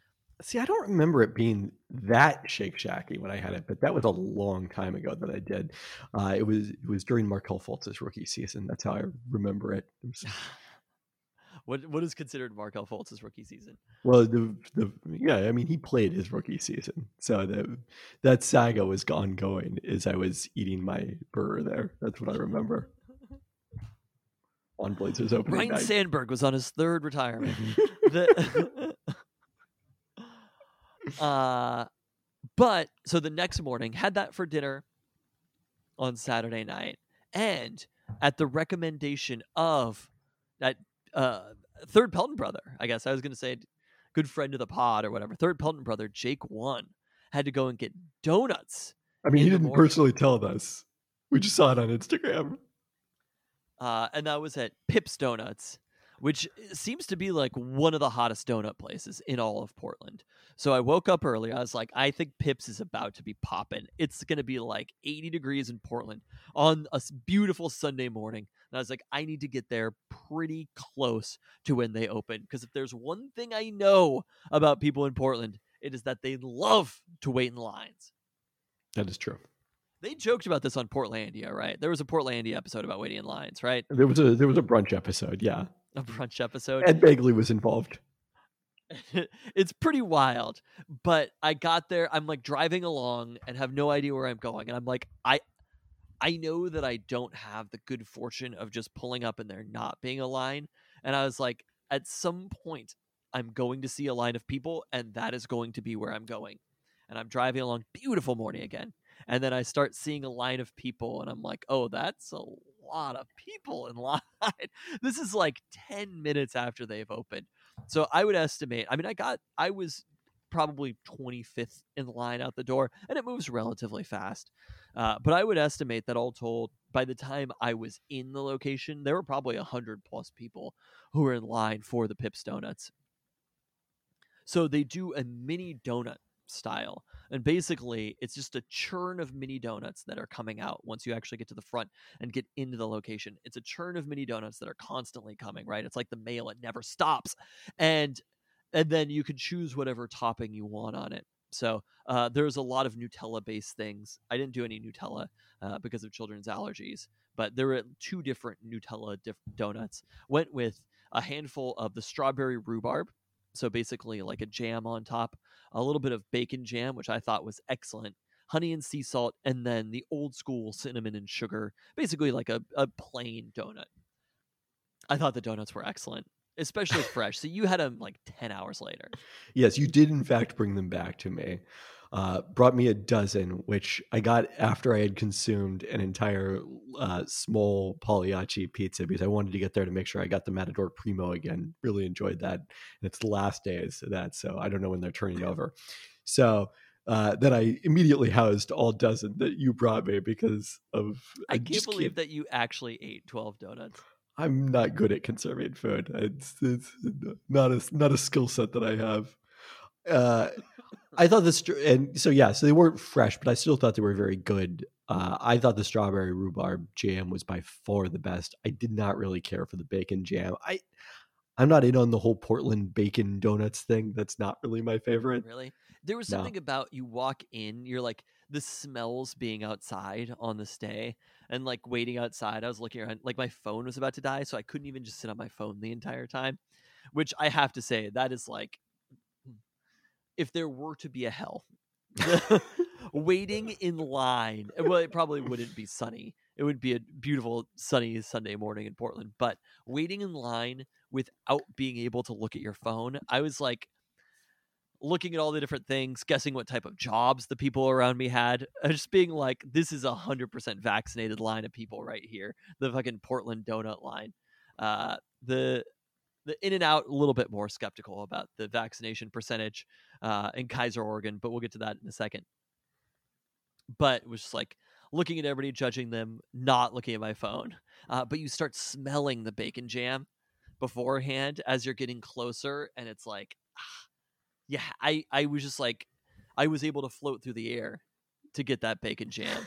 See, I don't remember it being that Shake Shacky when I had it, but that was a long time ago that I did. Uh, it was it was during Markelle Fultz's rookie season. That's how I remember it. It was, What what is considered Markelle Fultz's rookie season? well, the the yeah, I mean, he played his rookie season, so the that saga was ongoing as I was eating my burger there. That's what I remember. On Blazers opening Ryan night. Sandberg was on his third retirement. the, uh, but so the next morning, had that for dinner on Saturday night, and at the recommendation of that uh, third Pelton brother, I guess I was going to say good friend of the pod or whatever, third Pelton brother, Jake One, had to go and get donuts. I mean, in he the didn't morning. personally tell us. We just saw it on Instagram. Uh, and that was at Pips Donuts, which seems to be like one of the hottest donut places in all of Portland. So I woke up early. I was like, I think Pips is about to be popping. It's going to be like eighty degrees in Portland on a s- beautiful Sunday morning. And I was like, I need to get there pretty close to when they open. Because if there's one thing I know about people in Portland, it is that they love to wait in lines. That is true. They joked about this on Portlandia, right? There was a Portlandia episode about waiting in lines, right? There was a there was a brunch episode, yeah. A brunch episode. Ed Begley was involved. It's pretty wild, but I got there. I'm like driving along and have no idea where I'm going. And I'm like, I, I know that I don't have the good fortune of just pulling up and there not being a line. And I was like, at some point, I'm going to see a line of people, and that is going to be where I'm going. And I'm driving along, beautiful morning again. And then I start seeing a line of people, and I'm like, oh, that's a lot of people in line. This is like ten minutes after they've opened. So I would estimate, I mean, I got, I was probably twenty-fifth in line out the door, and it moves relatively fast. Uh, but I would estimate that all told, by the time I was in the location, there were probably one hundred plus people who were in line for the Pips Donuts. So they do a mini donut style, and basically it's just a churn of mini donuts that are coming out once you actually get to the front and get into the location. It's a churn of mini donuts that are constantly coming, right? It's like the mail, it never stops. And and then you can choose whatever topping you want on it. So uh, there's a lot of Nutella-based things. I didn't do any Nutella uh, because of children's allergies, but there were two different Nutella diff- donuts. Went with a handful of the strawberry rhubarb, so basically like a jam on top, a little bit of bacon jam, which I thought was excellent, honey and sea salt, and then the old school cinnamon and sugar, basically like a, a plain donut. I thought the donuts were excellent, especially fresh. So you had them like ten hours later. Yes, you did in fact bring them back to me. Uh, brought me a dozen, which I got after I had consumed an entire uh, small Pagliacci pizza because I wanted to get there to make sure I got the Matador Primo again. Really enjoyed that. And it's the last days of that, so I don't know when they're turning over. So uh, then I immediately housed all dozen that you brought me because of... I, I can't just believe can't, that you actually ate twelve donuts. I'm not good at conserving food. It's, it's not a, not a skill set that I have. Uh, I thought this, and so yeah, so they weren't fresh, but I still thought they were very good. Uh, I thought the strawberry rhubarb jam was by far the best. I did not really care for the bacon jam. I, I'm not in on the whole Portland bacon donuts thing. That's not really my favorite. Really? There was No. something about you walk in, you're like the smells being outside on this day and like waiting outside. I was looking around, like my phone was about to die, so I couldn't even just sit on my phone the entire time, which I have to say, that is like, if there were to be a hell, waiting in line, well, it probably wouldn't be sunny. It would be a beautiful sunny Sunday morning in Portland, but waiting in line without being able to look at your phone, I was like looking at all the different things, guessing what type of jobs the people around me had, just being like, this is a hundred percent vaccinated line of people right here. The fucking Portland donut line. Uh, the The in and out, a little bit more skeptical about the vaccination percentage uh, in Kaiser, Oregon, but we'll get to that in a second. But it was just like looking at everybody, judging them, not looking at my phone. Uh, but you start smelling the bacon jam beforehand as you're getting closer, and it's like, ah, yeah, I, I was just like, I was able to float through the air to get that bacon jam.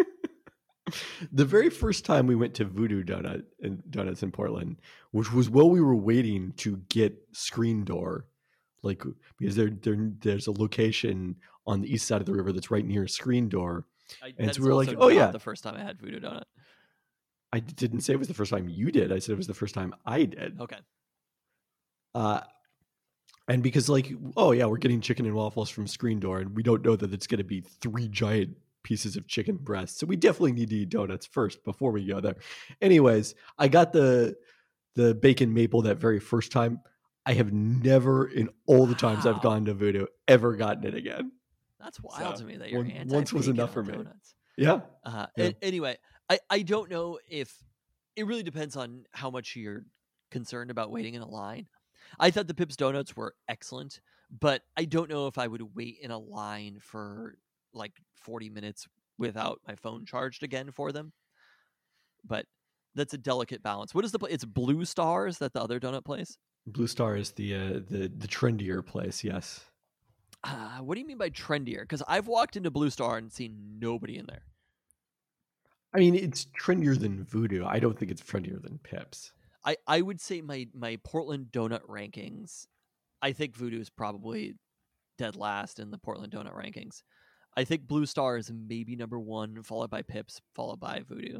The very first time we went to Voodoo Donut and Donuts in Portland, which was while we were waiting to get Screen Door, like because there there there's a location on the east side of the river that's right near a screen door. I, And that's so we were like, also oh not yeah. the first time I had Voodoo Donut. I didn't say it was the first time you did. I said it was the first time I did. Okay. Uh, and because like, oh yeah, we're getting chicken and waffles from Screen Door, and we don't know that it's going to be three giant pieces of chicken breast, so we definitely need to eat donuts first before we go there. Anyways, I got the the bacon maple that very first time. I have never, in all the times I've Wow. gone to Voodoo, ever gotten it again. That's wild So, to me that you're one- anti once was enough for me. Yeah. Uh, Yeah. a- anyway, I, I don't know if it really depends on how much you're concerned about waiting in a line. I thought the Pips Donuts were excellent, but I don't know if I would wait in a line for like forty minutes without my phone charged again for them. But that's a delicate balance. What is the place? It's Blue Star. Is that the other donut place? Blue Star is the uh, the the trendier place. Yes. Uh, what do you mean by trendier? Because I've walked into Blue Star and seen nobody in there. I mean, it's trendier than Voodoo. I don't think it's trendier than Pips. I, I would say my, my Portland donut rankings, I think Voodoo is probably dead last in the Portland donut rankings. I think Blue Star is maybe number one, followed by Pips, followed by Voodoo.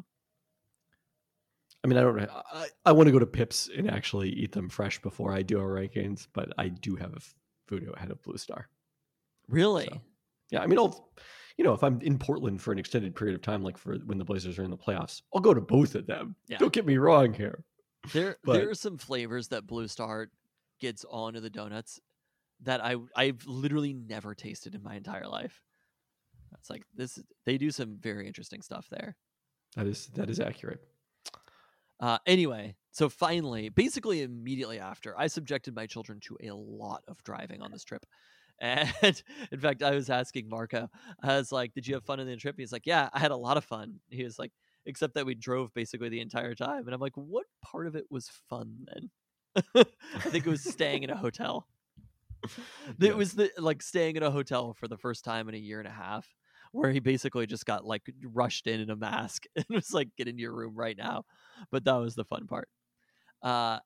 I mean, I don't know. I, I want to go to Pips and actually eat them fresh before I do our rankings, but I do have a Voodoo ahead of Blue Star. Really? So, yeah, I mean, I'll, you know, if I'm in Portland for an extended period of time, like for when the Blazers are in the playoffs, I'll go to both of them. Yeah. Don't get me wrong here. There, But- there are some flavors that Blue Star gets onto the donuts that I I've literally never tasted in my entire life. It's like this. They do some very interesting stuff there. That is that is accurate. Uh, anyway, so finally, basically immediately after, I subjected my children to a lot of driving on this trip. And in fact, I was asking Marco, I was like, did you have fun on the trip? He's like, yeah, I had a lot of fun. He was like, except that we drove basically the entire time. And I'm like, what part of it was fun then? I think it was staying in a hotel. Yeah. It was the like staying in a hotel for the first time in a year and a half, where he basically just got like rushed in in a mask and was like, get into your room right now. But that was the fun part. Uh,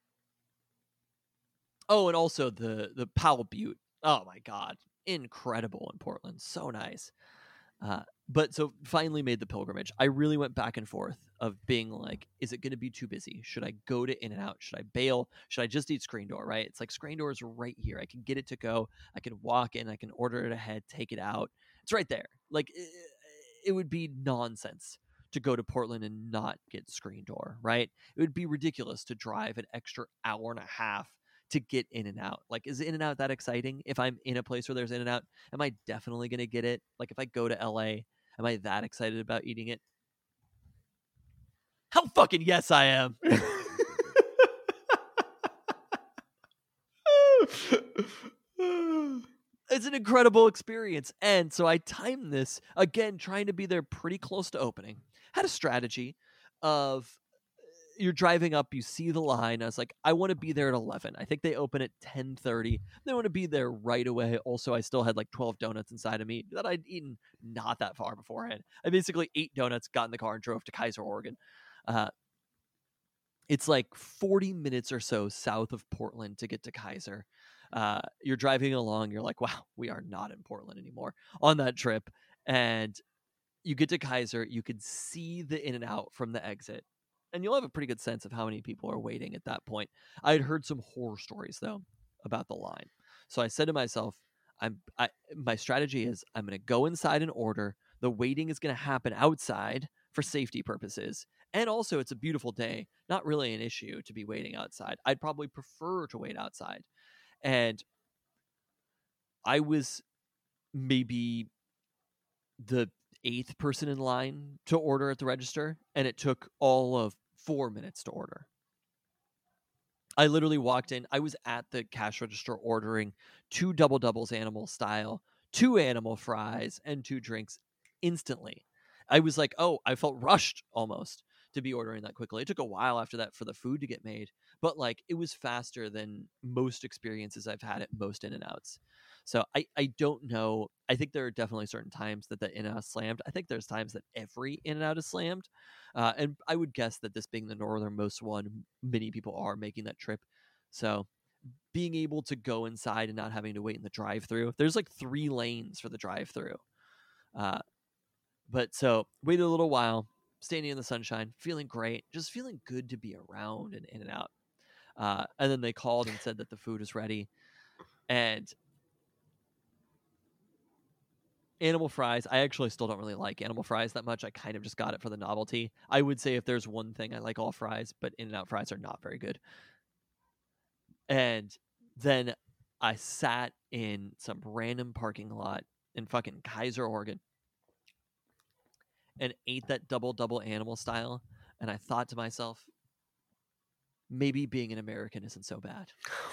oh, and also the the Powell Butte. Oh my God, incredible in Portland, so nice. Uh, but so finally made the pilgrimage. I really went back and forth of being like, is it going to be too busy? Should I go to In-N-Out? Should I bail? Should I just eat Screen Door? Right? It's like Screen Door is right here. I can get it to go. I can walk in. I can order it ahead. Take it out. It's right there. Like it, it would be nonsense to go to Portland and not get Screen Door. Right? It would be ridiculous to drive an extra hour and a half to get In-N-Out. Like, is In-N-Out that exciting? If I'm in a place where there's In-N-Out, am I definitely going to get it? Like, if I go to L A, am I that excited about eating it? Hell fucking yes, I am. It's an incredible experience. And so I timed this, again, trying to be there pretty close to opening. Had a strategy of you're driving up, you see the line. I was like, I want to be there at eleven. I think they open at ten thirty. They want to be there right away. Also, I still had like twelve donuts inside of me that I'd eaten not that far beforehand. I basically ate donuts, got in the car, and drove to Kaiser, Oregon. Uh, it's like forty minutes or so south of Portland to get to Kaiser. Uh, you're driving along. You're like, wow, we are not in Portland anymore on that trip. And you get to Kaiser. You could see the In-N-Out from the exit. And you'll have a pretty good sense of how many people are waiting at that point. I had heard some horror stories, though, about the line. So I said to myself, I'm, I, my strategy is I'm going to go inside and order. The waiting is going to happen outside for safety purposes. And also, it's a beautiful day. Not really an issue to be waiting outside. I'd probably prefer to wait outside. And I was maybe the eighth person in line to order at the register, and it took all of four minutes to order. I literally walked in. I was at the cash register ordering two double doubles animal style, two animal fries, and two drinks instantly. I was like, oh, I felt rushed almost to be ordering that quickly. It took a while after that for the food to get made, but like it was faster than most experiences I've had at most In-N-Outs. So I, I don't know. I think there are definitely certain times that the In-N-Out is slammed. I think there's times that every In-N-Out is slammed. Uh, and I would guess that this being the northernmost one, many people are making that trip. So being able to go inside and not having to wait in the drive-thru. There's like three lanes for the drive-thru. Uh, but so waited a little while, standing in the sunshine, feeling great, just feeling good to be around and in and out. Uh, and then they called and said that the food is ready. And animal fries, I actually still don't really like animal fries that much. I kind of just got it for the novelty. I would say if there's one thing, I like all fries, but In-N-Out fries are not very good. And then I sat in some random parking lot in fucking Kaiser, Oregon, and ate that double double animal style. And I thought to myself, maybe being an American isn't so bad.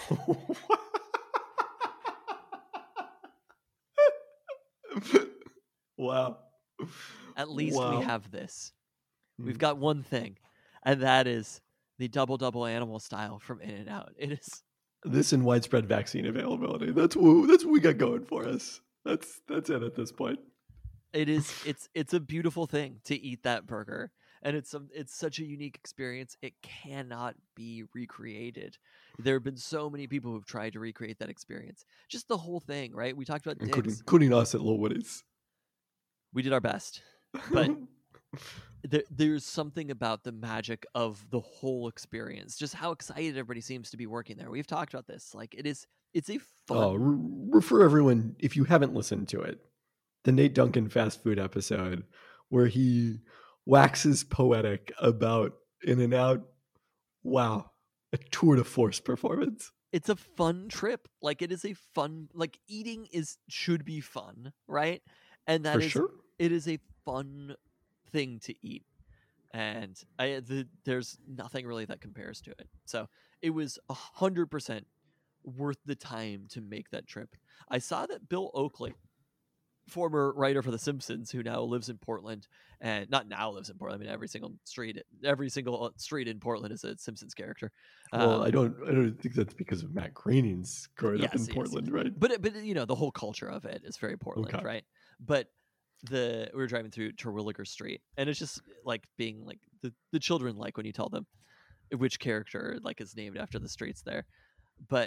Wow. At least Wow. we have this. We've Mm. got one thing, and that is the double double animal style from In-N-Out. It is This and widespread vaccine availability. That's what that's what we got going for us. That's that's it at this point. it is it's it's a beautiful thing to eat that burger, and it's some it's such a unique experience. It cannot be recreated. There have been so many people who've tried to recreate that experience. Just the whole thing, right? We talked about Including, Dick's. including us at Lil Woody's. We did our best. But there, there's something about the magic of the whole experience. Just how excited everybody seems to be working there. We've talked about this. Like it is, it's a fun. Oh, re- refer everyone, if you haven't listened to it, the Nate Duncan fast food episode where he waxes poetic about In-N-Out. Wow. A tour de force performance. It's a fun trip. Like it is a fun, like eating is, should be fun, right? And that For is, sure. it is a fun thing to eat. And I, the, there's nothing really that compares to it. So it was a hundred percent worth the time to make that trip. I saw that Bill Oakley, former writer for The Simpsons, who now lives in Portland, and not now lives in Portland. I mean, every single street, every single street in Portland is a Simpsons character. Well, Um, I don't I don't think that's because of Matt Groening's growing up Yes, in yes, Portland, yes. right? But it- but you know the whole culture of it is very Portland, Okay. right? But the we were driving through Terwilliger Street, and it's just like being like the, the children like when you tell them which character like is named after the streets there. But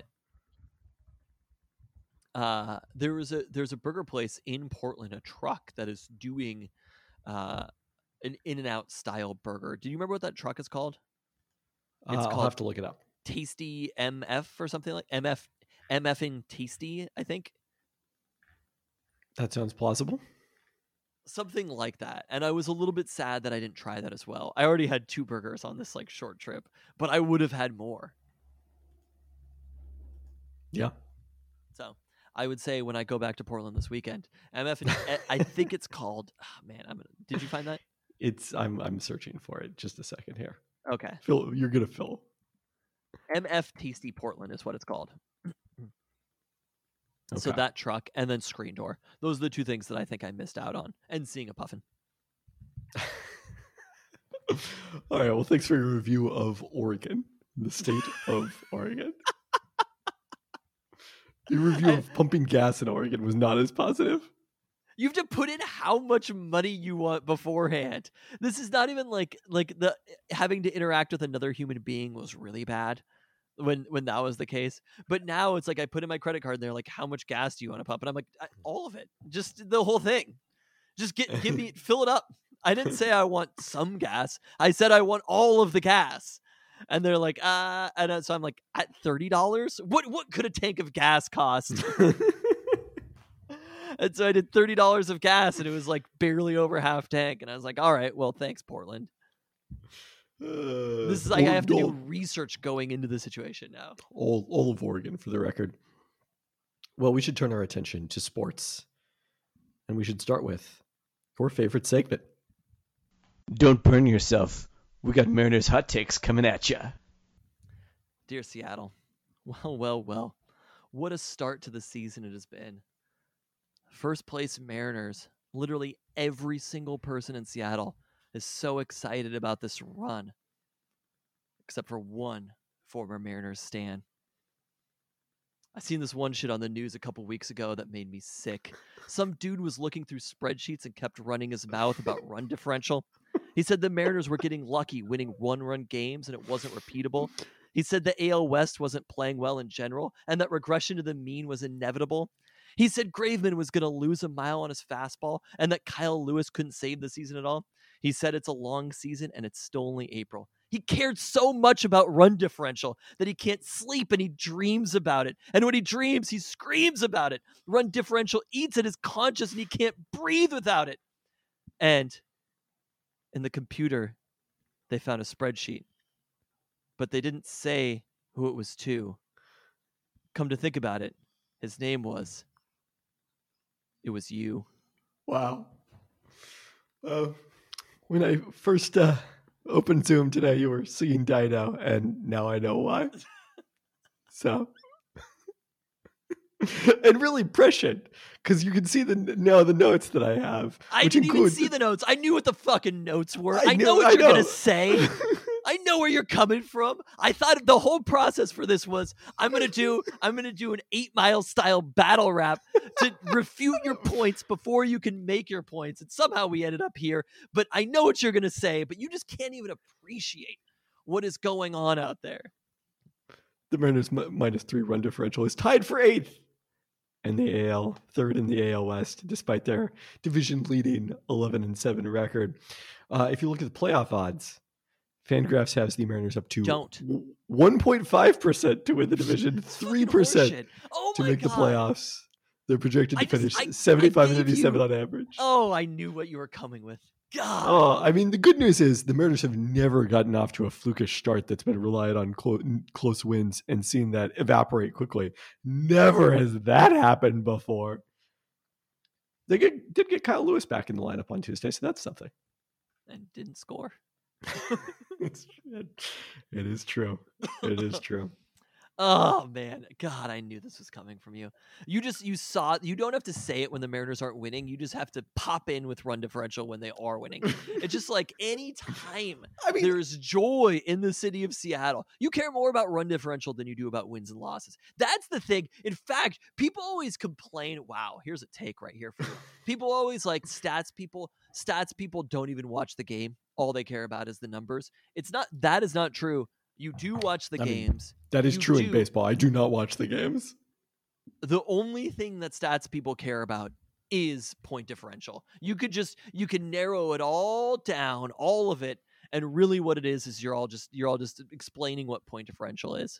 uh, there was a there's a burger place in Portland, a truck that is doing uh, an In-N-Out style burger. Do you remember what that truck is called? Uh, It's I'll called- have to look it up. Tasty M F or something like M F MFing Tasty, I think. That sounds plausible. Something like that. And I was a little bit sad that I didn't try that as well. I already had two burgers on this like short trip, but I would have had more. Yeah. So I would say when I go back to Portland this weekend, M F and I think it's called oh, man, I'm gonna did you find that? It's I'm I'm searching for it. Just a second here. Okay. Phil, you're gonna Phil. M F Tasty Portland is what it's called. So Okay. that truck and then Screen Door. Those are the two things that I think I missed out on. And seeing a puffin. All right. Well, thanks for your review of Oregon, the state of Oregon. Your review of pumping gas in Oregon was not as positive. You have to put in how much money you want beforehand. This is not even like like the having to interact with another human being was really bad when when that was the case. But now it's like I put in my credit card and they're like, how much gas do you want to pump? And I'm like, I, all of it. Just the whole thing. Just get give me fill it up. I didn't say I want some gas. I said I want all of the gas. And they're like, uh, and so I'm like, at thirty dollars? What what could a tank of gas cost? And so I did thirty dollars of gas, and it was like barely over half tank. And I was like, all right, well, thanks, Portland. Uh, This is like I have to do all, research going into the situation now. all, all of Oregon for the record. Well, we should turn our attention to sports. And we should start with your favorite segment. Don't burn yourself. We got Mariners hot takes coming at ya. Dear Seattle, well, well, well, what a start to the season it has been. First place Mariners, literally every single person in Seattle is so excited about this run, except for one former Mariners stan. I seen this one shit on the news a couple weeks ago that made me sick. Some dude was looking through spreadsheets and kept running his mouth about run differential. He said the Mariners were getting lucky winning one-run games and it wasn't repeatable. He said the A L West wasn't playing well in general and that regression to the mean was inevitable. He said Graveman was going to lose a mile on his fastball and that Kyle Lewis couldn't save the season at all. He said it's a long season and it's still only April. He cared so much about run differential that he can't sleep and he dreams about it. And when he dreams, he screams about it. Run differential eats at his conscience and he can't breathe without it. And in the computer, they found a spreadsheet, but they didn't say who it was to. Come to think about it, his name was, it was you. Wow. Uh, when I first uh, opened Zoom today, you were singing Dido, and now I know why. So, and really prescient, because you can see the now the notes that I have. I which didn't include even see the notes. I knew what the fucking notes were. I I, knew- know what I you're know. gonna say. I know where you're coming from. I thought the whole process for this was I'm gonna do I'm gonna do an eight mile style battle rap to refute your points before you can make your points. And somehow we ended up here. But I know what you're gonna say, but you just can't even appreciate what is going on out there. The Mariners m- minus three run differential is tied for eighth, and the A L third in the A L West, despite their division leading eleven and seven record. Uh, if you look at the playoff odds, Fangraphs has the Mariners up to Don't. one point five percent to win the division, three percent Horseshit. Oh to my make God. the playoffs. They're projected to I just- finish I- I seventy-five and gave fifty-seven you- on average. Oh, I knew what you were coming with. God. Oh, I mean, the good news is the Mariners have never gotten off to a flukish start that's been relied on clo- close wins and seen that evaporate quickly. Never has that happened before. They get, did get Kyle Lewis back in the lineup on Tuesday, so that's something. And didn't score. It's, it, it is true. It is true. Oh man, God, I knew this was coming from you. You just you saw you don't have to say it when the Mariners aren't winning. You just have to pop in with run differential when they are winning. It's just like any time I mean, there's joy in the city of Seattle, you care more about run differential than you do about wins and losses. That's the thing. In fact, people always complain. Wow, here's a take right here for you. People always like stats people. Stats people don't even watch the game. All they care about is the numbers. It's not that is not true. You do watch the I mean, games. that is You true in do. baseball. I do not watch the games. The only thing that stats people care about is point differential. You could just you can narrow it all down, all of it, and really what it is is you're all just you're all just explaining what point differential is.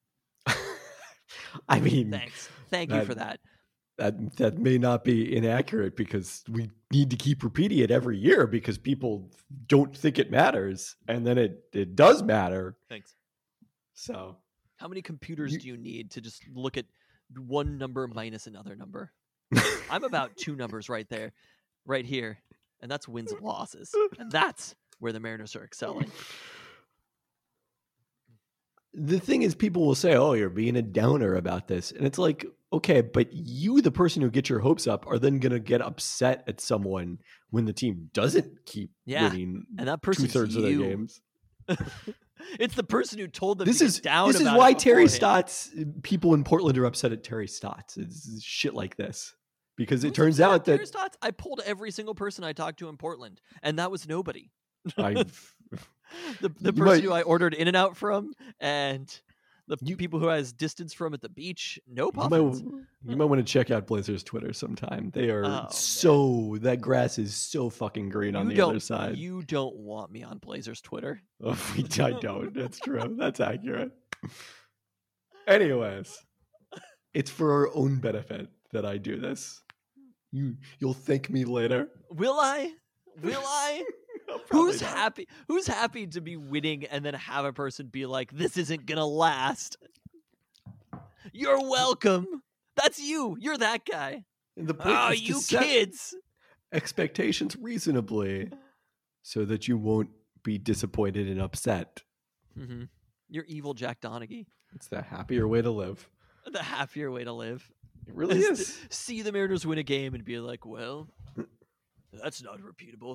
I mean, Thanks. Thank you that- for that. that that may not be inaccurate because we need to keep repeating it every year because people don't think it matters, and then it it does matter. Thanks. So How many computers You- do you need to just look at one number minus another number? I'm about two numbers right there, right here, and that's wins and losses. And that's where the Mariners are excelling. the thing is, people will say, "Oh, you're being a downer about this," and it's like, okay, but you, the person who gets your hopes up, are then going to get upset at someone when the team doesn't keep Yeah, winning And that two person's thirds of their you. games. It's the person who told them This to is get down this is about why it Terry beforehand. Stotts, people in Portland are upset at Terry Stotts. It's shit like this because it Who's turns upset at out that Terry Stotts? I pulled every single person I talked to in Portland, and that was nobody. I, The the You person might- who I ordered In and Out from, and the You- people who I was distance from at the beach. No you puffins. might, you might want to check out Blazers Twitter sometime. They are Oh, man. so that grass is so fucking green on You the don't. other side. You don't want me on Blazers Twitter. Oh, we, I don't. That's true. That's accurate. Anyways, it's for our own benefit that I do this. You, you'll thank me later. Will I? Will I? No, probably Who's not. happy? Who's happy to be winning and then have a person be like, "This isn't gonna last." You're welcome. That's you. You're that guy. And the point Oh, is to you set kids. expectations reasonably, so that you won't be disappointed and upset. hmm You're evil, Jack Donaghy. It's the happier way to live. The happier way to live. It really is to is. see the Mariners win a game and be like, "Well, that's not repeatable."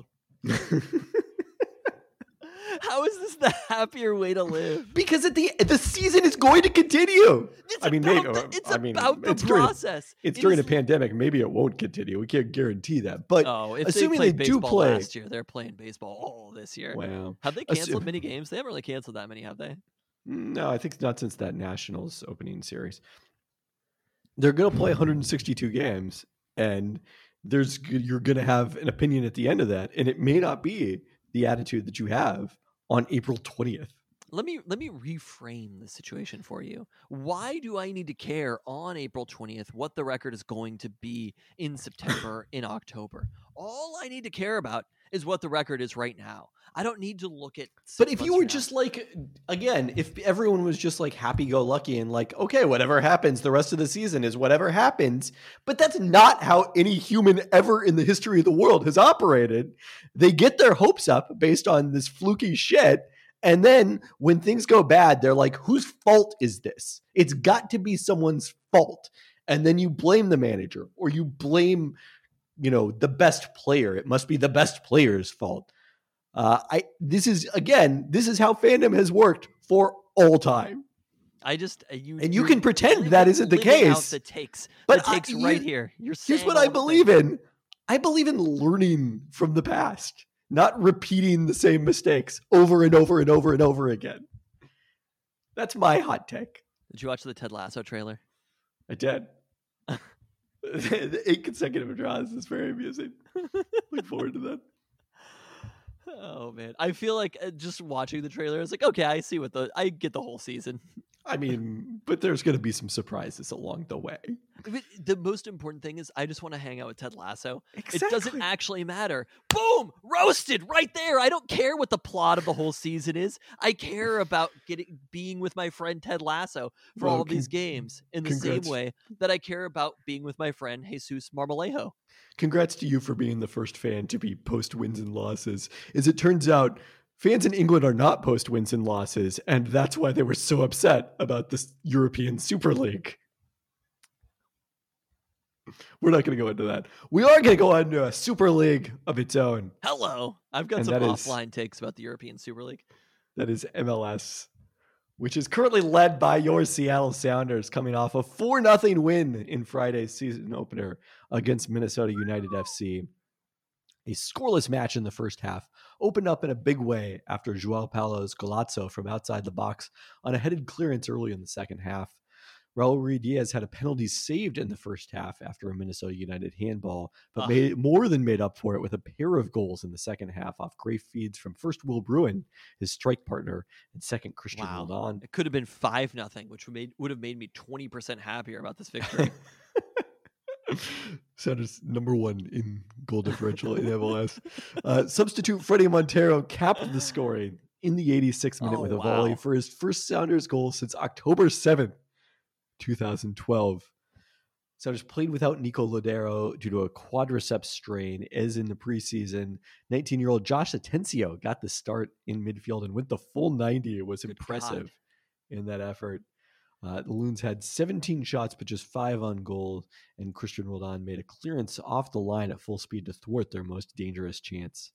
How is this the happier way to live? Because at the the season is going to continue. It's I mean, about maybe- the, it's I mean, about the it's during- process. It's It during a is- pandemic. Maybe it won't continue. We can't guarantee that. But Oh, if assuming they they played do baseball play- last year, they're playing baseball all this year. wow. Have they canceled assume- many games? They haven't really canceled that many, have they? No, I think not since that Nationals opening series. They're going to play one hundred sixty-two games, and there's you're going to have an opinion at the end of that, and it may not be the attitude that you have on April twentieth. Let me let me reframe the situation for you. Why do I need to care on April twentieth what the record is going to be in September, in October? All I need to care about is what the record is right now. I don't need to look at. But if you were just like, again, if everyone was just like happy-go-lucky and like, okay, whatever happens the rest of the season is whatever happens, but that's not how any human ever in the history of the world has operated. They get their hopes up based on this fluky shit. And then when things go bad, they're like, whose fault is this? It's got to be someone's fault. And then you blame the manager or you blame, you know, the best player. It must be the best player's fault. Uh, I this is again, this is how fandom has worked for all time. I just uh, you and you can pretend that isn't the case. The takes, but the takes I, right you, here. You're here's what I believe things. in. I believe in learning from the past, not repeating the same mistakes over and over and over and over again. That's my hot take. Did you watch the Ted Lasso trailer? I did. The eight consecutive draws is very amusing. Look forward to that. Oh man, I feel like just watching the trailer is like, okay, I see what the I get the whole season. I mean, but there's going to be some surprises along the way. But the most important thing is I just want to hang out with Ted Lasso. Exactly. It doesn't actually matter. Boom, roasted right there. I don't care what the plot of the whole season is. I care about getting being with my friend Ted Lasso for well, all of con- these games in the congrats. same way that I care about being with my friend Jesus Marmolejo. Congrats to you for being the first fan to be post wins and losses. As it turns out, fans in England are not post wins and losses, and that's why they were so upset about this European Super League. We're not going to go into that. We are going to go into a Super League of its own. Hello. I've got And some that is- offline takes about the European Super League. That is M L S, which is currently led by your Seattle Sounders, coming off a four nothing win in Friday's season opener against Minnesota United F C. A scoreless match in the first half opened up in a big way after Joao Paulo's golazo from outside the box on a headed clearance early in the second half. Raul Ruiz had a penalty saved in the first half after a Minnesota United handball, but Ugh. made more than made up for it with a pair of goals in the second half off great feeds from first Will Bruin, his strike partner, and second Christian Wow. Roldan. It could have been five nothing, which would made would have made me twenty percent happier about this victory. Sounders number one in goal differential in M L S. Uh, substitute Freddie Montero capped the scoring in the eighty-sixth minute Oh, with a wow. volley for his first Sounders goal since October seventh, twenty twelve. Sounders played without Nico Lodero due to a quadriceps strain, as in the preseason. nineteen-year-old Josh Atencio got the start in midfield and went the full ninety. It was Good impressive God. in that effort. Uh, the Loons had seventeen shots, but just five on goal, and Christian Roldan made a clearance off the line at full speed to thwart their most dangerous chance.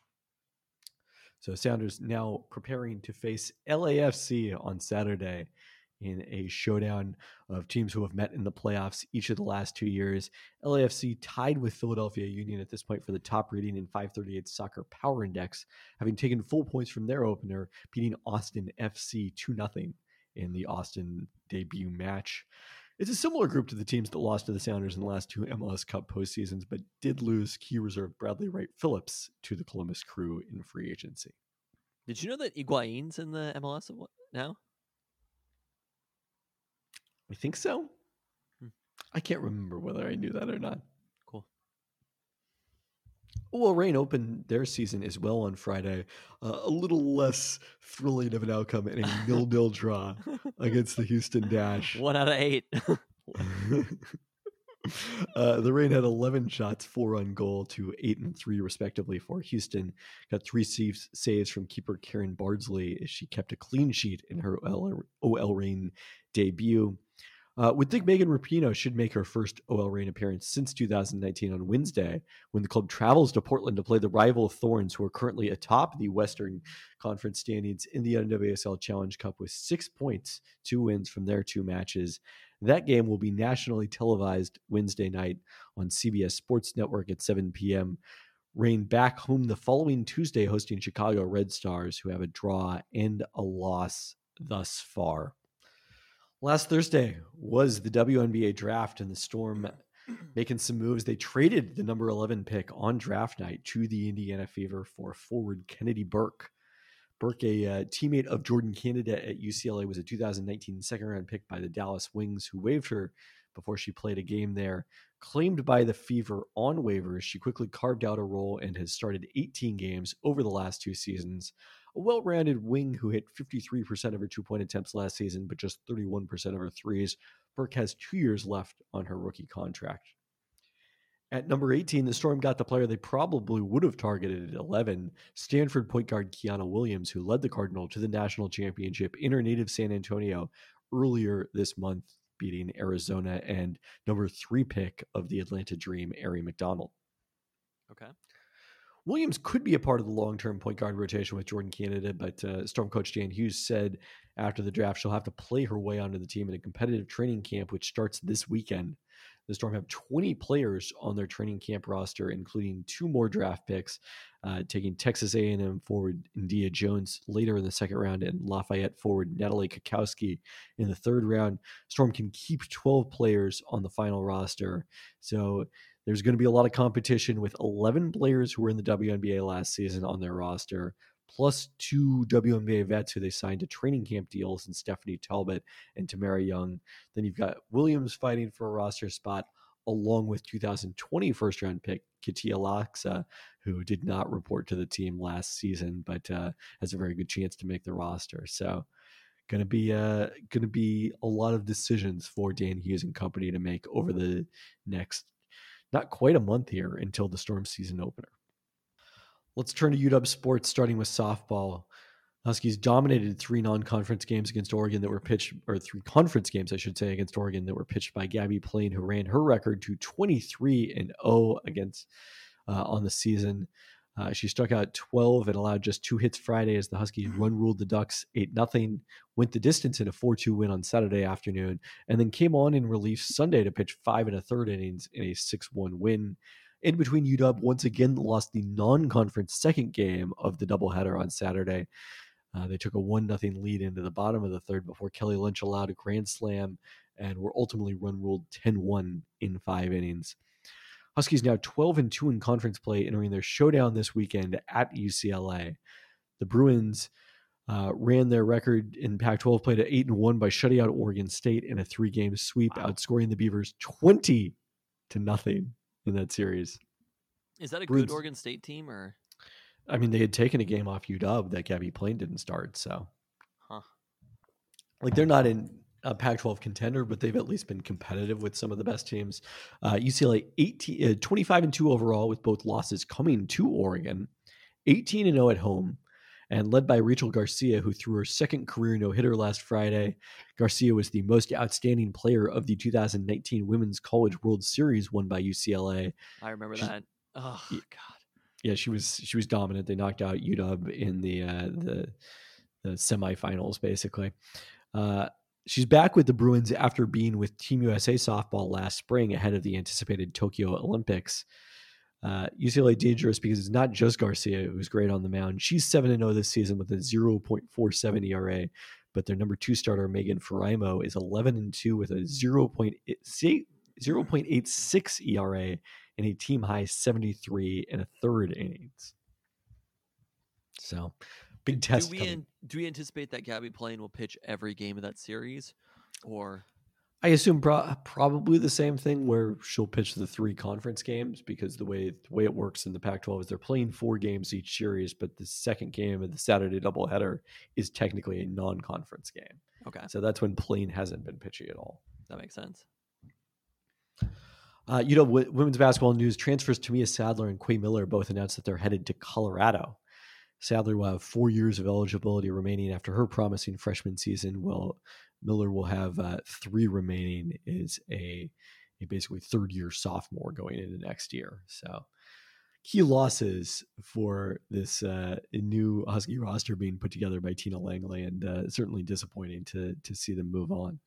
So Sounders now preparing to face L A F C on Saturday in a showdown of teams who have met in the playoffs each of the last two years. L A F C tied with Philadelphia Union at this point for the top rating in five thirty-eight Soccer Power Index, having taken full points from their opener, beating Austin F C two nothing. In the Austin debut match. It's a similar group to the teams that lost to the Sounders in the last two M L S Cup postseasons, but did lose key reserve Bradley Wright Phillips to the Columbus Crew in free agency. Did you know that Higuain's in the M L S now? I think so. Hmm. I can't remember whether I knew that or not. Cool. Well, Reign opened their season as well on Friday. Uh, a little less thrilling of an outcome in a nil-nil draw against the Houston Dash. One out of eight. uh, the Reign had eleven shots, four on goal to eight and three respectively for Houston. Got three saves, saves from keeper Karen Bardsley as she kept a clean sheet in her O L Reign debut. Uh, would think Megan Rapinoe should make her first O L Reign appearance since two thousand nineteen on Wednesday, when the club travels to Portland to play the rival Thorns, who are currently atop the Western Conference standings in the N W S L Challenge Cup with six points, two wins from their two matches. That game will be nationally televised Wednesday night on C B S Sports Network at seven p.m. Reign back home the following Tuesday hosting Chicago Red Stars, who have a draw and a loss thus far. Last Thursday was the W N B A draft, and the Storm making some moves. They traded the number eleven pick on draft night to the Indiana Fever for forward Kennedy Burke. Burke, a uh, teammate of Jordan Canada at U C L A, was a two thousand nineteen second-round pick by the Dallas Wings, who waived her before she played a game there. Claimed by the Fever on waivers, she quickly carved out a role and has started eighteen games over the last two seasons. A well-rounded wing who hit fifty-three percent of her two-point attempts last season, but just thirty-one percent of her threes. Burke has two years left on her rookie contract. At number eighteen, the Storm got the player they probably would have targeted at eleven, Stanford point guard Kiana Williams, who led the Cardinal to the national championship in her native San Antonio earlier this month, beating Arizona and number three pick of the Atlanta Dream, Ari McDonald. Okay. Williams could be a part of the long-term point guard rotation with Jordan Canada, but uh, Storm coach Dan Hughes said after the draft she'll have to play her way onto the team in a competitive training camp, which starts this weekend. The Storm have twenty players on their training camp roster, including two more draft picks, uh, taking Texas A and M forward India Jones later in the second round and Lafayette forward Natalie Kakowski in the third round. Storm can keep twelve players on the final roster. So there's going to be a lot of competition with eleven players who were in the W N B A last season on their roster, plus two W N B A vets who they signed to training camp deals in Stephanie Talbot and Tamara Young. Then you've got Williams fighting for a roster spot, along with two thousand twenty first-round pick Katia Laksa, who did not report to the team last season, but uh, has a very good chance to make the roster. So going to be uh, going to be a lot of decisions for Dan Hughes and company to make over the next, not quite a month here until the Storm season opener. Let's turn to U W sports, starting with softball. Huskies dominated three non-conference games against Oregon that were pitched, or three conference games, I should say, against Oregon that were pitched by Gabby Plain, who ran her record to twenty-three and oh against uh, on the season. Uh, she struck out twelve and allowed just two hits Friday as the Huskies run-ruled the Ducks eight nothing, went the distance in a four two win on Saturday afternoon, and then came on in relief Sunday to pitch five and a third innings in a six one win. In between, U W once again lost the non-conference second game of the doubleheader on Saturday. Uh, they took a one nothing lead into the bottom of the third before Kelly Lynch allowed a grand slam and were ultimately run-ruled ten one in five innings. Huskies now twelve and two in conference play, entering their showdown this weekend at U C L A. The Bruins uh, ran their record in Pac twelve play to eight and one by shutting out Oregon State in a three-game sweep, wow. outscoring the Beavers twenty to nothing in that series. Is that a Bruins, good Oregon State team, or? I mean, they had taken a game off U W that Gabby Plain didn't start, so huh. like they're not in a Pac twelve contender, but they've at least been competitive with some of the best teams. Uh, U C L A eighteen, uh, twenty-five and two overall, with both losses coming to Oregon, eighteen and oh at home, and led by Rachel Garcia, who threw her second career no-hitter last Friday. Garcia was the most outstanding player of the two thousand nineteen Women's College World Series won by U C L A. I remember she, that. Oh, yeah, God. Yeah, she was she was dominant. They knocked out U W in the uh, the, the semifinals, basically. Uh, she's back with the Bruins after being with Team U S A softball last spring ahead of the anticipated Tokyo Olympics. Uh, U C L A dangerous because it's not just Garcia who's great on the mound. She's seven and oh this season with a zero point four seven E R A, but their number two starter, Megan Faraimo, is eleven and two with a zero point eight six E R A and a team high seventy-three and a third innings. So, big test. Do we, an, do we anticipate that Gabby Plain will pitch every game of that series, or? I assume pro- probably the same thing where she'll pitch the three conference games, because the way the way it works in the Pac twelve is they're playing four games each series, but the second game of the Saturday doubleheader is technically a non-conference game. Okay. So that's when Plain hasn't been pitching at all. That makes sense. Uh, you know, w- women's basketball news: transfers Tamia Sadler and Quay Miller both announced that they're headed to Colorado. Sadler will have four years of eligibility remaining after her promising freshman season. Well, Miller will have uh, three remaining, is a, a basically third year sophomore going into next year. So key losses for this uh, new Husky roster being put together by Tina Langley, and uh, certainly disappointing to to see them move on.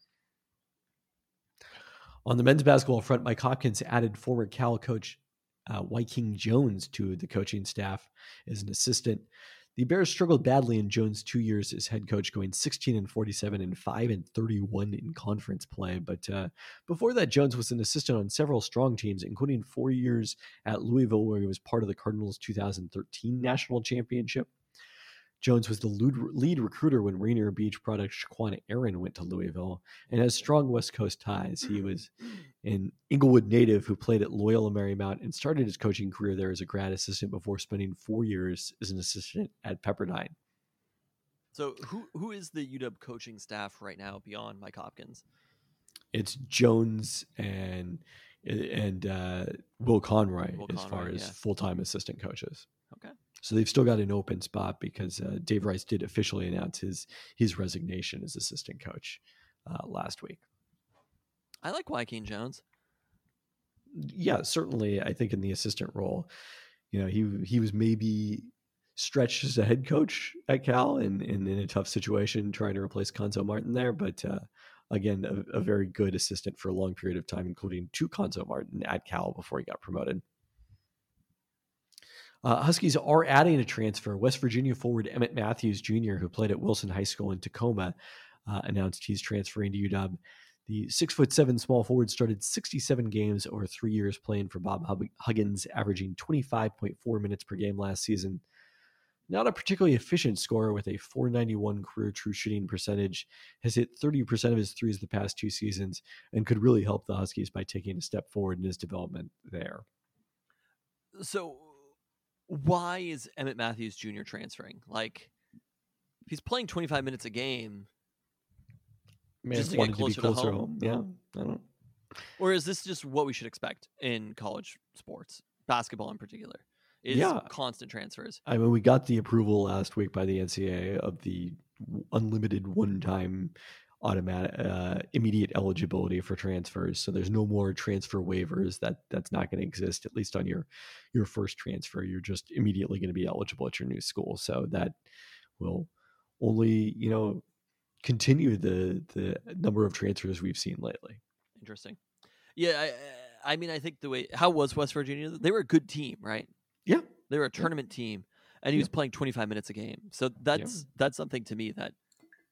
On the men's basketball front, Mike Hopkins added former Cal coach uh, Wyking Jones to the coaching staff as an assistant. The Bears struggled badly in Jones' two years as head coach, going sixteen and forty-seven and five and thirty-one in conference play. But uh, before that, Jones was an assistant on several strong teams, including four years at Louisville, where he was part of the Cardinals' two thousand thirteen national championship. Jones was the lead, lead recruiter when Rainier Beach product Shaquan Aaron went to Louisville and has strong West Coast ties. He was an Inglewood native who played at Loyola Marymount and started his coaching career there as a grad assistant before spending four years as an assistant at Pepperdine. So who who is the U W coaching staff right now beyond Mike Hopkins? It's Jones and and uh, Will Conroy Will as Conroy, far as yeah. full-time assistant coaches. Okay. So they've still got an open spot because uh, Dave Rice did officially announce his his resignation as assistant coach uh, last week. I like Joaquin Jones. Yeah, certainly. I think in the assistant role, you know, he he was maybe stretched as a head coach at Cal and, and in a tough situation trying to replace Conzo Martin there. But uh, again, a, a very good assistant for a long period of time, including to Conzo Martin at Cal before he got promoted. Uh, Huskies are adding a transfer. West Virginia forward Emmett Matthews Junior, who played at Wilson High School in Tacoma, uh, announced he's transferring to U W. The six foot seven small forward started sixty-seven games over three years playing for Bob Huggins, averaging twenty-five point four minutes per game last season. Not a particularly efficient scorer with a four ninety-one career true shooting percentage, has hit thirty percent of his threes the past two seasons and could really help the Huskies by taking a step forward in his development there. So why is Emmett Matthews Junior transferring? Like, if he's playing twenty-five minutes a game, May just have to wanted get closer to be closer to to home. home. Yeah, I don't know. Or is this just what we should expect in college sports, basketball in particular? Is Yeah. constant transfers. I mean, we got the approval last week by the N C double A of the unlimited one-time automatic uh, immediate eligibility for transfers. So there's no more transfer waivers. That that's not going to exist, at least on your your first transfer. You're just immediately going to be eligible at your new school. So that will only, you know, continue the the number of transfers we've seen lately. Interesting. Yeah, I, I mean, I think the way how was West Virginia? They were a good team, right? Yeah, They were a tournament team, and he was playing twenty-five minutes a game. So that's Yeah. that's something to me that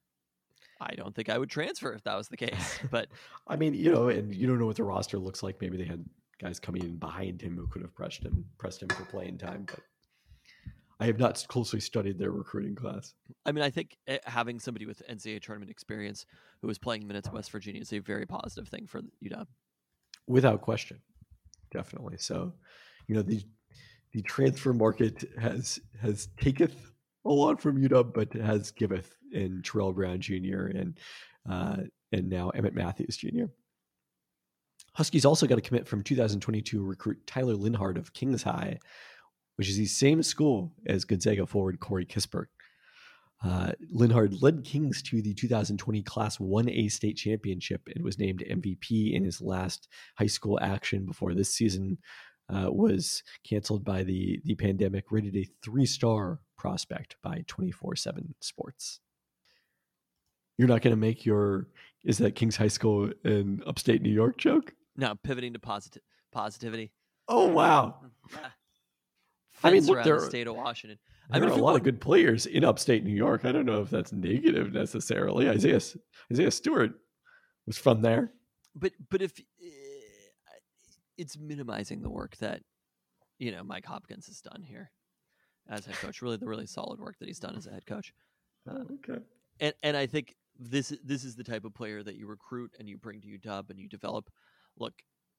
I don't think I would transfer if that was the case. But I mean, you know, and you don't know what the roster looks like. Maybe they had guys coming in behind him who could have pressed him, pressed him for playing time. But I have not closely studied their recruiting class. I mean, I think eh, having somebody with N C double A tournament experience who was playing minutes at West Virginia is a very positive thing for U W. Without question, definitely. So, you know, the the transfer market has has taketh a lot from U W, but has giveth in Terrell Brown Junior and uh, and now Emmett Matthews Junior Huskies also got a commit from two thousand twenty-two recruit Tyler Linhart of Kings High, which is the same school as Gonzaga forward Corey Kispert. Uh, Linhart led Kings to the two thousand twenty Class one A state championship and was named M V P in his last high school action before this season uh, was canceled by the, the pandemic, rated a three-star prospect by twenty-four seven Sports. You're not going to make your, is that Kings High School in upstate New York joke? Now pivoting to posit- positivity. Oh, wow. Ah. I mean, Fence look, around there the are- state of Washington. There I mean, are if a we lot want- of good players in upstate New York. I don't know if that's negative necessarily. Isaiah Isaiah Stewart was from there. but but if uh, it's minimizing the work that you know Mike Hopkins has done here as head coach, really the really solid work that he's done as a head coach, Oh, okay. and and I think this this is the type of player that you recruit and you bring to U W and you develop. Look,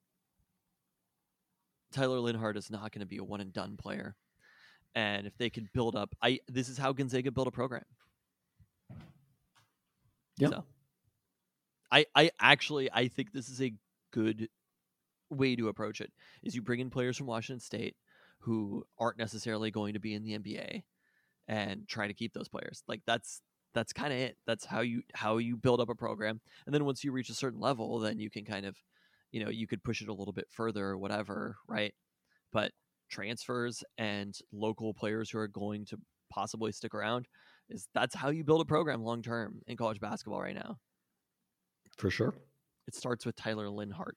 Tyler Linhart is not going to be a one and done player, and if they can build up, I this is how Gonzaga built a program. Yeah. So, I I actually I think this is a good way to approach it. Is you bring in players from Washington State who aren't necessarily going to be in the N B A, and try to keep those players. Like that's that's kind of it. That's how you how you build up a program. And then once you reach a certain level, then you can kind of, you know, you could push it a little bit further or whatever, right? But transfers and local players who are going to possibly stick around is that's how you build a program long term in college basketball right now. For sure. It starts with Tyler Linhart.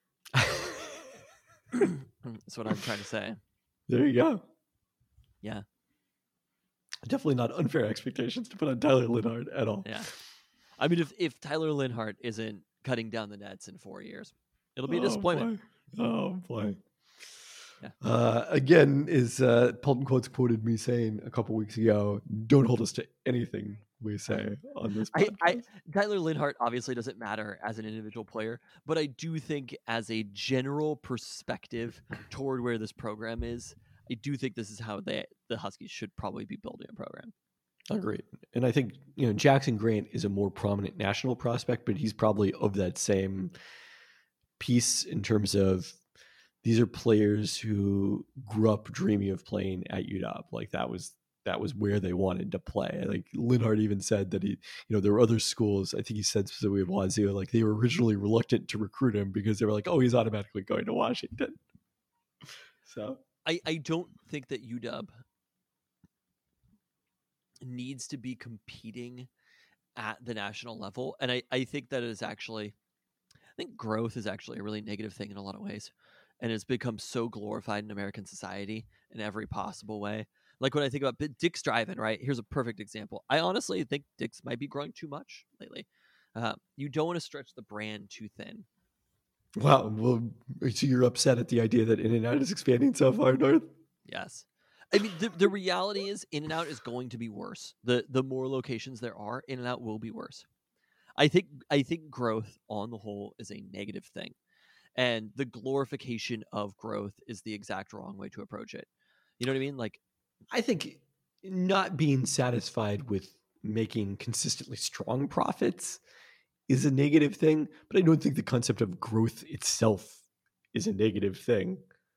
That's what I'm trying to say. There you go. Yeah. Definitely not unfair expectations to put on Tyler Linhart at all. Yeah. I mean, if, if Tyler Linhart isn't cutting down the nets in four years, it'll be a disappointment. Boy. Oh, boy. Yeah. Uh, again, is uh, Pelton Quotes quoted me saying a couple weeks ago, don't hold us to anything we say on this I, podcast. I Tyler Linhart obviously doesn't matter as an individual player, but I do think as a general perspective toward where this program is, I do think this is how they the Huskies should probably be building a program. Agreed. And I think, you know, Jackson Grant is a more prominent national prospect, but he's probably of that same piece in terms of these are players who grew up dreaming of playing at U W. Like that was that was where they wanted to play. Like Linhart even said that he, you know, there were other schools. I think he said specifically of Wazoo, like they were originally reluctant to recruit him because they were like, oh, he's automatically going to Washington. So I, I don't think that U W needs to be competing at the national level. And I, I think that is actually, I think growth is actually a really negative thing in a lot of ways. And it's become so glorified in American society in every possible way. Like when I think about Dick's Drive-In, right? Here's a perfect example. I honestly think Dick's might be growing too much lately. Uh, you don't want to stretch the brand too thin. Wow. Well, so you're upset at the idea that In-N-Out is expanding so far north? Yes. I mean, the, the reality is In-N-Out is going to be worse. The the more locations there are, In-N-Out will be worse. I think I think growth on the whole is a negative thing. And the glorification of growth is the exact wrong way to approach it. You know what I mean? Like, I think not being satisfied with making consistently strong profits is a negative thing, but I don't think the concept of growth itself is a negative thing.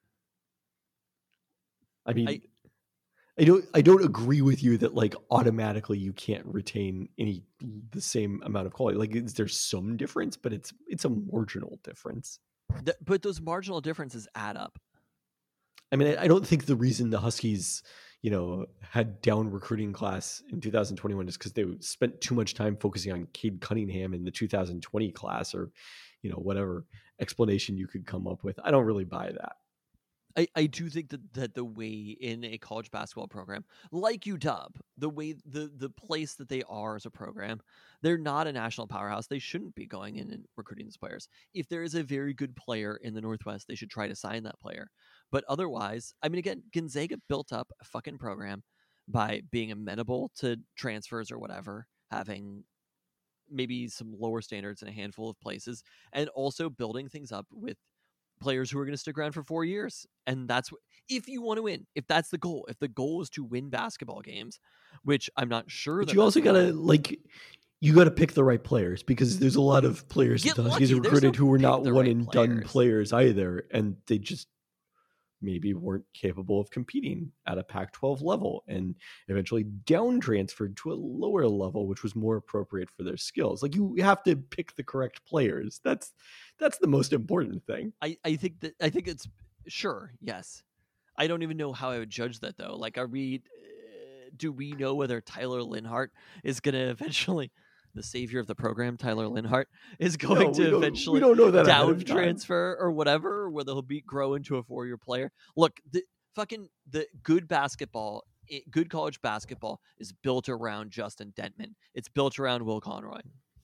I mean, I, I don't I don't agree with you that like automatically you can't retain any the same amount of quality. Like is there some difference, but it's it's a marginal difference. Th- but those marginal differences add up. I mean, I, I don't think the reason the Huskies, you know, had down recruiting class in two thousand twenty-one is because they spent too much time focusing on Cade Cunningham in the two thousand twenty class, or, you know, whatever explanation you could come up with. I don't really buy that. I, I do think that, that the way in a college basketball program like U W, the way the, the place that they are as a program, they're not a national powerhouse. They shouldn't be going in and recruiting these players. If there is a very good player in the Northwest, they should try to sign that player. But otherwise, I mean, again, Gonzaga built up a fucking program by being amenable to transfers or whatever, having maybe some lower standards in a handful of places, and also building things up with players who are going to stick around for four years. And that's what, if you want to win, if that's the goal, if the goal is to win basketball games, which I'm not sure. But that you also got to like, you got to pick the right players because there's a lot of players that the Huskies recruited no who were not one right and players. done players either. And they just maybe weren't capable of competing at a Pac twelve level and eventually down transferred to a lower level, which was more appropriate for their skills. Like you have to pick the correct players. That's, that's the most important thing. I, I think that, I think it's sure. Yes. I don't even know how I would judge that though. Like, are we, uh, do we know whether Tyler Linhart is going to eventually, the savior of the program, Tyler Linhart, is going no, to eventually we don't know that down transfer or whatever, or whether he'll be grow into a four-year player. Look, the fucking the good basketball, good college basketball is built around Justin Dentman. It's built around Will Conroy.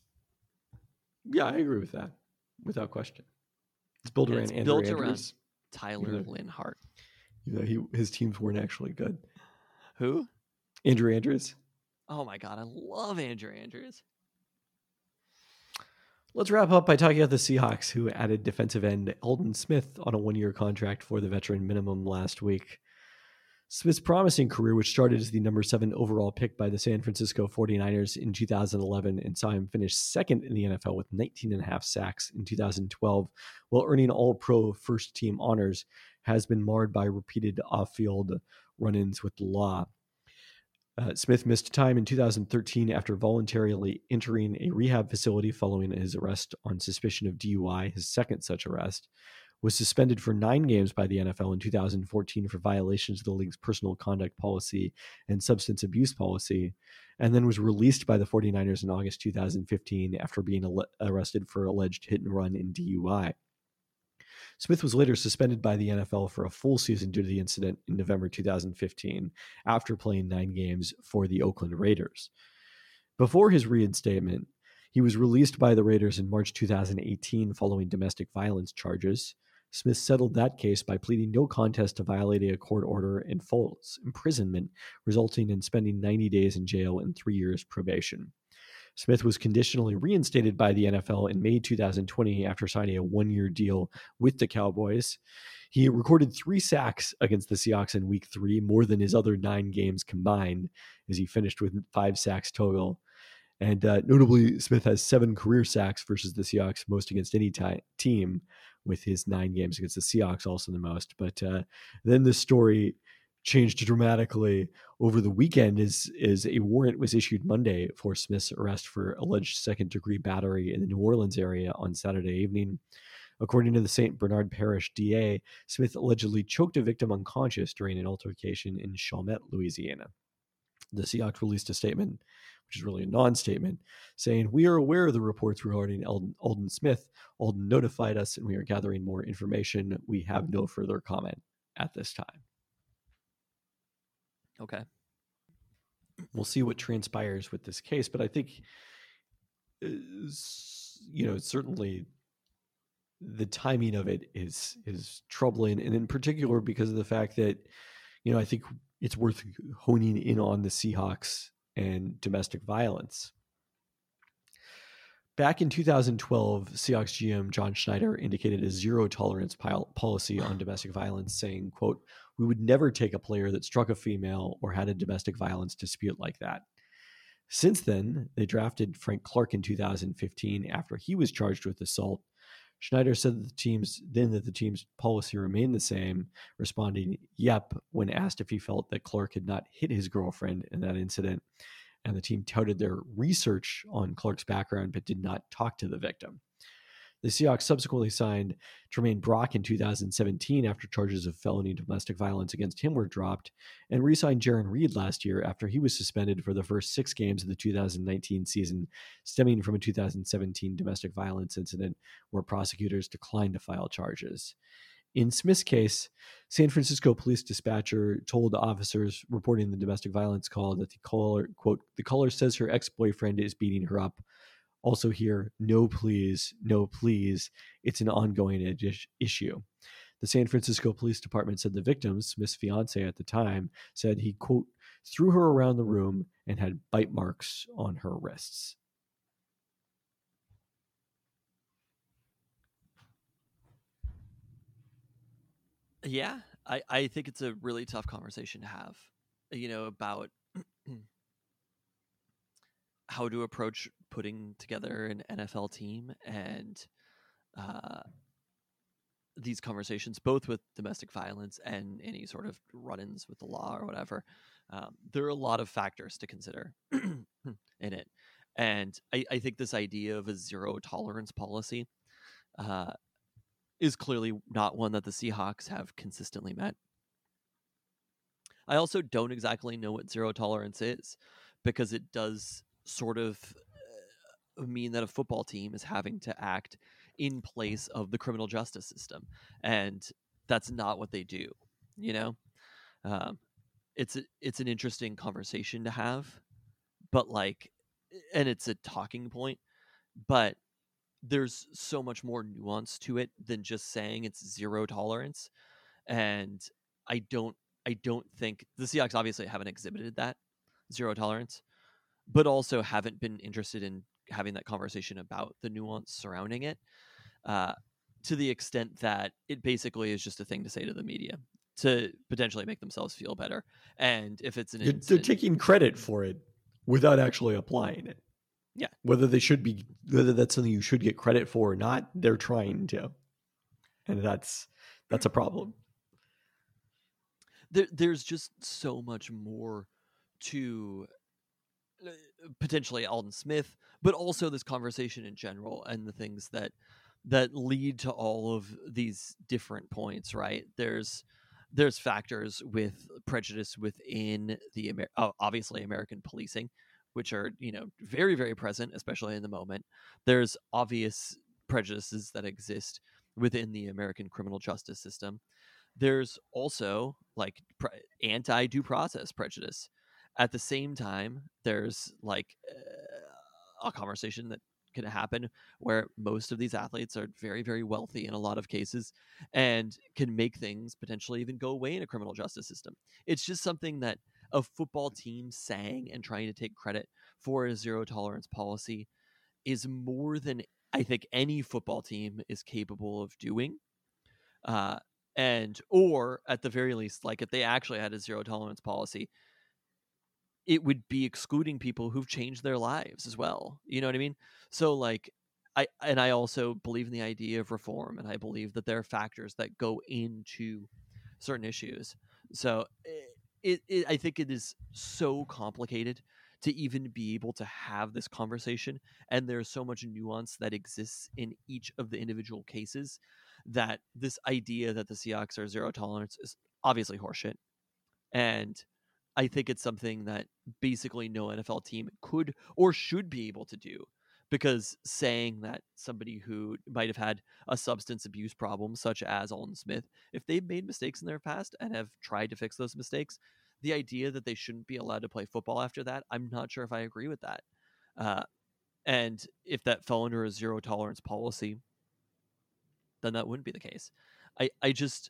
Yeah, I agree with that, without question. It's built and around it's Andrew built Andrews. around Tyler you know, Linhart. You know, he his teams weren't actually good. Who? Andrew Andrews. Oh my god, I love Andrew Andrews. Let's wrap up by talking about the Seahawks, who added defensive end Eldon Smith on a one-year contract for the veteran minimum last week. Smith's promising career, which started as the number seven overall pick by the San Francisco forty-niners in two thousand eleven and saw him finish second in the N F L with nineteen and a half sacks in two thousand twelve, while earning all-pro first-team honors, has been marred by repeated off-field run-ins with the law. Uh, Smith missed time in two thousand thirteen after voluntarily entering a rehab facility following his arrest on suspicion of D U I, his second such arrest, was suspended for nine games by the N F L in two thousand fourteen for violations of the league's personal conduct policy and substance abuse policy, and then was released by the forty-niners in August two thousand fifteen after being al- arrested for alleged hit and run and D U I. Smith was later suspended by the N F L for a full season due to the incident in November two thousand fifteen after playing nine games for the Oakland Raiders. Before his reinstatement, he was released by the Raiders in March two thousand eighteen following domestic violence charges. Smith settled that case by pleading no contest to violating a court order and false imprisonment, resulting in spending ninety days in jail and three years probation. Smith was conditionally reinstated by the N F L in May two thousand twenty after signing a one-year deal with the Cowboys. He recorded three sacks against the Seahawks in week three, more than his other nine games combined, as he finished with five sacks total. And uh, notably, Smith has seven career sacks versus the Seahawks, most against any t- team, with his nine games against the Seahawks also the most. But uh, then the story changed dramatically over the weekend as, as a warrant was issued Monday for Smith's arrest for alleged second-degree battery in the New Orleans area on Saturday evening. According to the Saint Bernard Parish D A, Smith allegedly choked a victim unconscious during an altercation in Chalmette, Louisiana. The Seahawks released a statement, which is really a non-statement, saying, "We are aware of the reports regarding Alden, Alden Smith. Alden notified us, and we are gathering more information. We have no further comment at this time." Okay. We'll see what transpires with this case, but I think, uh, you know, certainly the timing of it is is troubling, and in particular because of the fact that, you know, I think it's worth honing in on the Seahawks and domestic violence. Back in two thousand twelve, Seahawks G M John Schneider indicated a zero tolerance policy on domestic violence, saying, quote, "We would never take a player that struck a female or had a domestic violence dispute like that." Since then, they drafted Frank Clark in two thousand fifteen after he was charged with assault. Schneider said that the team's then that the team's policy remained the same, responding, "Yep," when asked if he felt that Clark had not hit his girlfriend in that incident. And the team touted their research on Clark's background, but did not talk to the victim. The Seahawks subsequently signed Tremaine Brock in two thousand seventeen after charges of felony domestic violence against him were dropped, and re-signed Jaron Reed last year after he was suspended for the first six games of the two thousand nineteen season, stemming from a two thousand seventeen domestic violence incident where prosecutors declined to file charges. In Smith's case, San Francisco police dispatcher told officers reporting the domestic violence call that the caller, quote, "The caller says her ex-boyfriend is beating her up. Also here, no please, no please. It's an ongoing id- issue." The San Francisco Police Department said the victim, Smith's fiance at the time, said he, quote, "threw her around the room and had bite marks on her wrists." Yeah, I, I think it's a really tough conversation to have, you know, about how to approach putting together an N F L team and uh, these conversations, both with domestic violence and any sort of run-ins with the law or whatever. Um, there are a lot of factors to consider in it. And I, I think this idea of a zero tolerance policy uh, is clearly not one that the Seahawks have consistently met. I also don't exactly know what zero tolerance is, because it does sort of mean that a football team is having to act in place of the criminal justice system, and that's not what they do. You know, um, it's a, it's an interesting conversation to have, but like, and it's a talking point, but there's so much more nuance to it than just saying it's zero tolerance. And I don't, I don't think the Seahawks obviously haven't exhibited that zero tolerance, but also haven't been interested in having that conversation about the nuance surrounding it, uh, to the extent that it basically is just a thing to say to the media to potentially make themselves feel better. And if it's an You're, incident, they're taking credit for it without actually applying it. Yeah. Whether they should be, whether that's something you should get credit for or not, they're trying to, and that's that's a problem. There, there's just so much more to potentially Alden Smith, but also this conversation in general and the things that that lead to all of these different points. Right? There's there's factors with prejudice within the Amer- oh, obviously American policing, which are, you know, very, very present, especially in the moment. There's obvious prejudices that exist within the American criminal justice system. There's also like pre- anti due process prejudice. At the same time, there's like uh, a conversation that can happen where most of these athletes are very, very wealthy in a lot of cases and can make things potentially even go away in a criminal justice system. It's just something that a football team saying and trying to take credit for a zero tolerance policy is more than I think any football team is capable of doing. Uh, and or at the very least, like if they actually had a zero tolerance policy, it would be excluding people who've changed their lives as well. You know what I mean? So like I and I also believe in the idea of reform, and I believe that there are factors that go into certain issues. So it, it I think it is so complicated to even be able to have this conversation, and there's so much nuance that exists in each of the individual cases that this idea that the Seahawks are zero tolerance is obviously horseshit. And I think it's something that basically no N F L team could or should be able to do, because saying that somebody who might have had a substance abuse problem, such as Aldon Smith, if they've made mistakes in their past and have tried to fix those mistakes, the idea that they shouldn't be allowed to play football after that, I'm not sure if I agree with that. Uh, and if that fell under a zero tolerance policy, then that wouldn't be the case. I, I just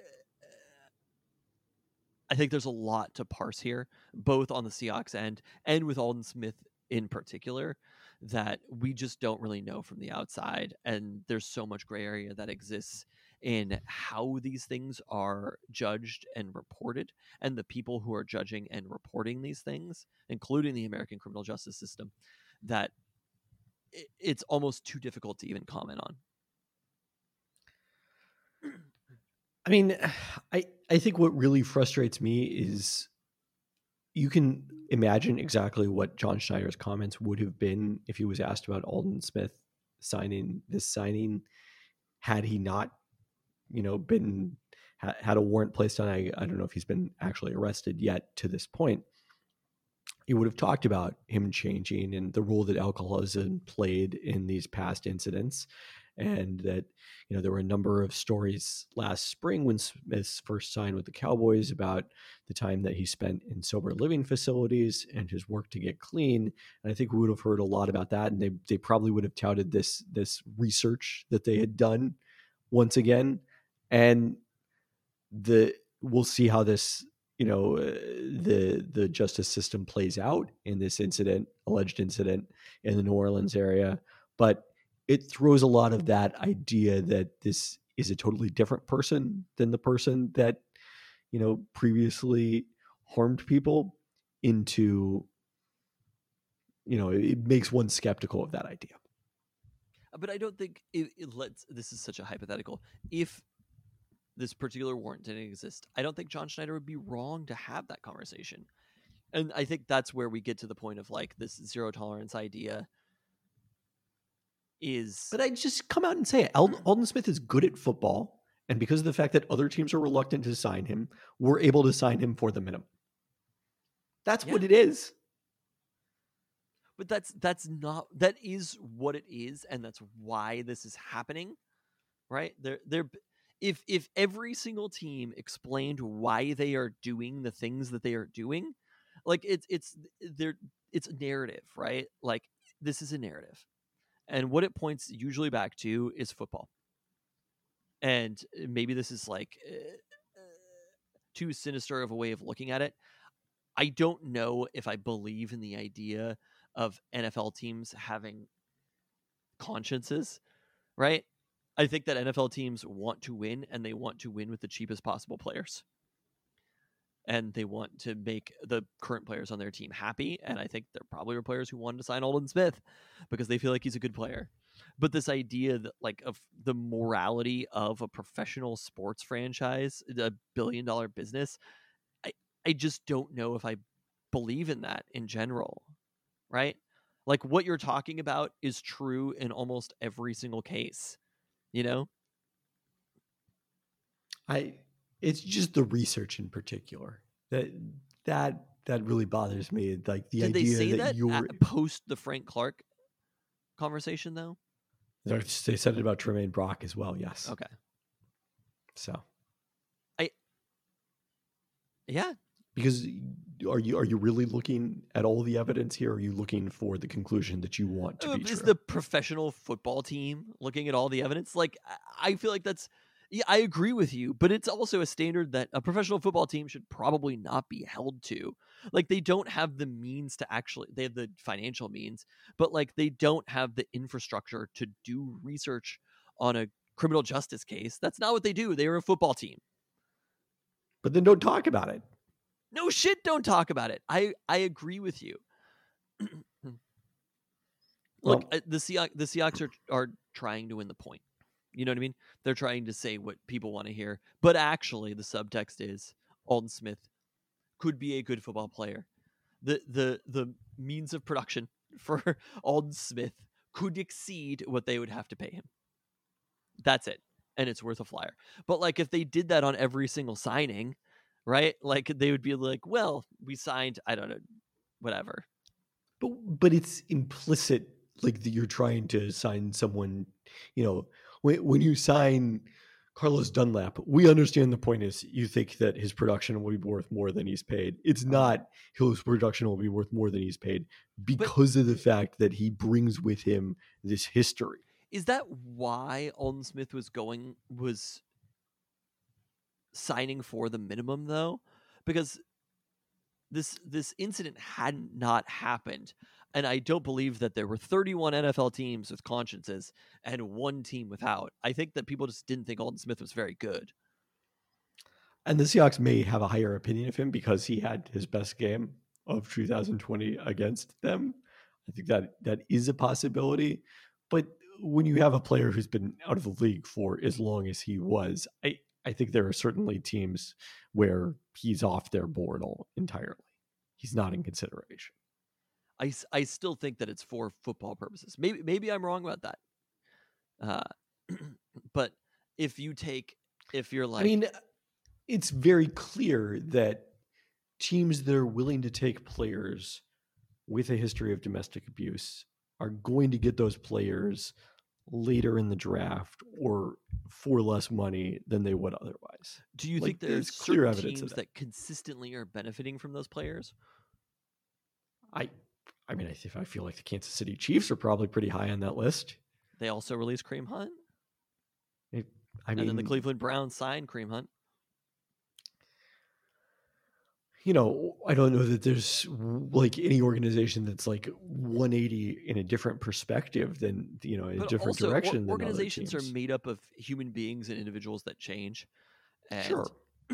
I think there's a lot to parse here, both on the Seahawks end and with Aldon Smith in particular, that we just don't really know from the outside. And there's so much gray area that exists in how these things are judged and reported, and the people who are judging and reporting these things, including the American criminal justice system, that it's almost too difficult to even comment on. I mean, I I think what really frustrates me is you can imagine exactly what John Schneider's comments would have been if he was asked about Aldon Smith signing this signing, had he not, you know, been ha, had a warrant placed on. I, I don't know if he's been actually arrested yet to this point. He would have talked about him changing and the role that alcoholism played in these past incidents. And that, you know, there were a number of stories last spring when Smith first signed with the Cowboys about the time that he spent in sober living facilities and his work to get clean. And I think we would have heard a lot about that. And they, they probably would have touted this, this research that they had done once again. And the, we'll see how this, you know, uh, the, the justice system plays out in this incident, alleged incident in the New Orleans area. But it throws a lot of that idea that this is a totally different person than the person that, you know, previously harmed people into, you know, it makes one skeptical of that idea. But I don't think it, it lets, this is such a hypothetical. If this particular warrant didn't exist, I don't think John Schneider would be wrong to have that conversation. And I think that's where we get to the point of like this zero tolerance idea is. But I just come out and say it. Aldon Smith is good at football. And because of the fact that other teams are reluctant to sign him, we're able to sign him for the minimum. That's yeah. what it is. But that's that's not that is what it is, and that's why this is happening, right? There, there. If if every single team explained why they are doing the things that they are doing, like it's it's there, it's a narrative, right? Like this is a narrative, and what it points usually back to is football. And maybe this is like uh, too sinister of a way of looking at it. I don't know if I believe in the idea of N F L teams having consciences, right? I think that N F L teams want to win, and they want to win with the cheapest possible players. And they want to make the current players on their team happy. And I think there probably were players who wanted to sign Aldon Smith because they feel like he's a good player. But this idea that like of the morality of a professional sports franchise, a billion dollar business, I, I just don't know if I believe in that in general, right? Like what you're talking about is true in almost every single case, you know? I, it's just the research in particular that, that, that really bothers me. Like the Did idea they say that, that you're post the Frank Clark conversation though? They said it about Tremaine Brock as well. Yes. Okay. So. I. Yeah. Because are you are you really looking at all the evidence here? Or are you looking for the conclusion that you want to Uh, be is true? the professional football team looking at all the evidence? Like, I- I feel like that's. Yeah, I agree with you, but it's also a standard that a professional football team should probably not be held to. Like, they don't have the means to actually, they have the financial means, but like, they don't have the infrastructure to do research on a criminal justice case. That's not what they do. They are a football team. But then don't talk about it. No shit, don't talk about it. I, I agree with you. Look, Well- uh, the Seahawks, the Seahawks are, are trying to win the point. You know what I mean? They're trying to say what people want to hear. But actually, the subtext is Aldon Smith could be a good football player. The the the means of production for Aldon Smith could exceed what they would have to pay him. That's it. And it's worth a flyer. But like if they did that on every single signing, right? Like they would be like, well, we signed, I don't know, whatever. But but it's implicit, like that you're trying to sign someone. You know, when when you sign Carlos Dunlap, we understand the point is you think that his production will be worth more than he's paid. It's not his production will be worth more than he's paid because of the fact that he brings with him this history. Is that why Aldon Smith was going was signing for the minimum though? Because this this incident had not happened, and I don't believe that there were thirty-one N F L teams with consciences and one team without. I think that people just didn't think Aldon Smith was very good. And the Seahawks may have a higher opinion of him because he had his best game of two thousand twenty against them. I think that that is a possibility. But when you have a player who's been out of the league for as long as he was, I, I think there are certainly teams where he's off their board all entirely. He's not in consideration. I, s- I still think that it's for football purposes. Maybe maybe I'm wrong about that. Uh, but if you take if you're like I mean, it's very clear that teams that are willing to take players with a history of domestic abuse are going to get those players later in the draft or for less money than they would otherwise. do you like, think there's, there's clear certain evidence of teams that. that consistently are benefiting from those players? I, I mean, I, th- I feel like the Kansas City Chiefs are probably pretty high on that list. They also released Kareem Hunt, I, I and mean, then the Cleveland Browns signed Kareem Hunt. you know, I don't know that there's like any organization that's like one eighty in a different perspective than, you know, in a But different also, or- direction than other organizations are teams. made up of human beings and individuals that change. And Sure.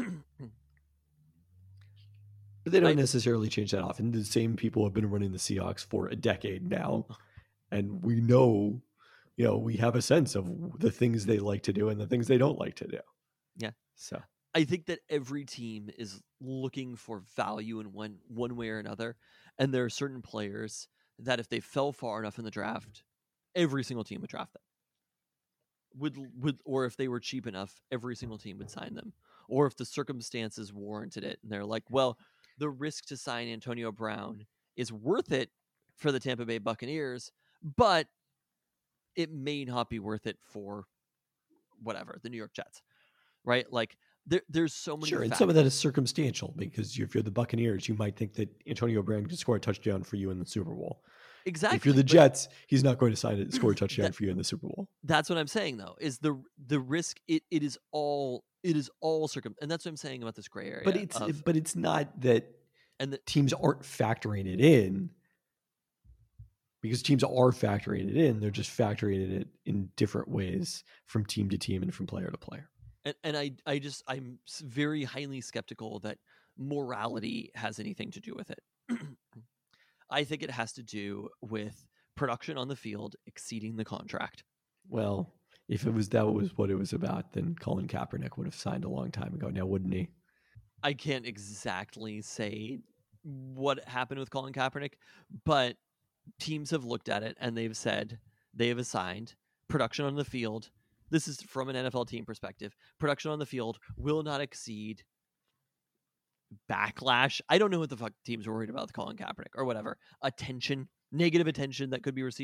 But they don't I- necessarily change that often. The same people have been running the Seahawks for a decade now. And we know, you know, we have a sense of the things they like to do and the things they don't like to do. Yeah. So, I think that every team is looking for value in one one way or another, and there are certain players that if they fell far enough in the draft, every single team would draft them. Would would or if they were cheap enough, every single team would sign them. Or if the circumstances warranted it, and they're like, well, the risk to sign Antonio Brown is worth it for the Tampa Bay Buccaneers, but it may not be worth it for whatever, the New York Jets. Right? Like there, there's so many sure. And factors. some of that is circumstantial because if you're the Buccaneers, you might think that Antonio Brown can score a touchdown for you in the Super Bowl. Exactly. If you're the but Jets, he's not going to sign it, score a touchdown That- for you in the Super Bowl. That's what I'm saying though, is the the risk it, it is all it is all circum and that's what I'm saying about this gray area. But it's of- but it's not that and the, teams aren't factoring it in, because teams are factoring it in. They're just factoring it in different ways from team to team and from player to player. and, and I I just I'm s- very highly skeptical that morality has anything to do with it. I think it has to do with production on the field exceeding the contract. Well, if it was that was what it was about, then Colin Kaepernick would have signed a long time ago now, wouldn't he? I can't exactly say what happened with Colin Kaepernick, but teams have looked at it and they've said they have assigned production on the field. This is from an N F L team perspective. Production on the field will not exceed backlash. I don't know what the fuck teams are worried about with Colin Kaepernick or whatever. Attention, negative attention that could be received.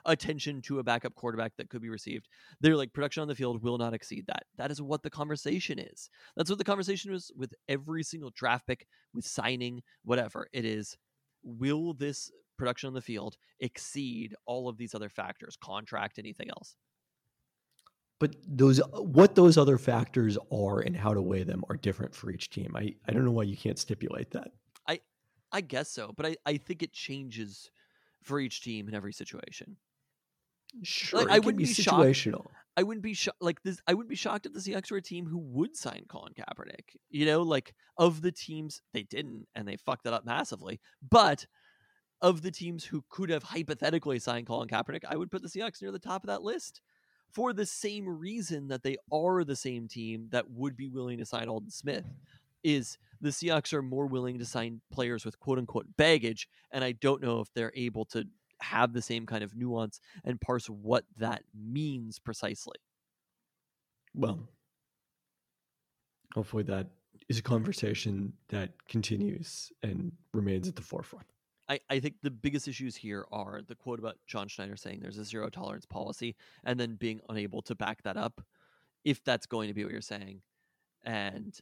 attention to a backup quarterback that could be received. They're like, production on the field will not exceed that. That is what the conversation is. That's what the conversation was with every single draft pick, with signing, whatever it is. Will this production on the field exceed all of these other factors, contract, anything else? But those, what those other factors are and how to weigh them are different for each team. I, I don't know why you can't stipulate that. I I guess so, but I, I think it changes for each team in every situation. Sure, Like, it I can wouldn't be be shocked. situational. I wouldn't be shocked like this. I wouldn't be shocked if the Seahawks were a team who would sign Colin Kaepernick. You know, like of the teams they didn't, and they fucked it up massively. But of the teams who could have hypothetically signed Colin Kaepernick, I would put the Seahawks near the top of that list for the same reason that they are the same team that would be willing to sign Aldon Smith. Is the Seahawks are more willing to sign players with quote unquote baggage, and I don't know if they're able to have the same kind of nuance and parse what that means precisely. Well, hopefully that is a conversation that continues and remains at the forefront. I, I think the biggest issues here are the quote about John Schneider saying there's a zero tolerance policy and then being unable to back that up, if that's going to be what you're saying. And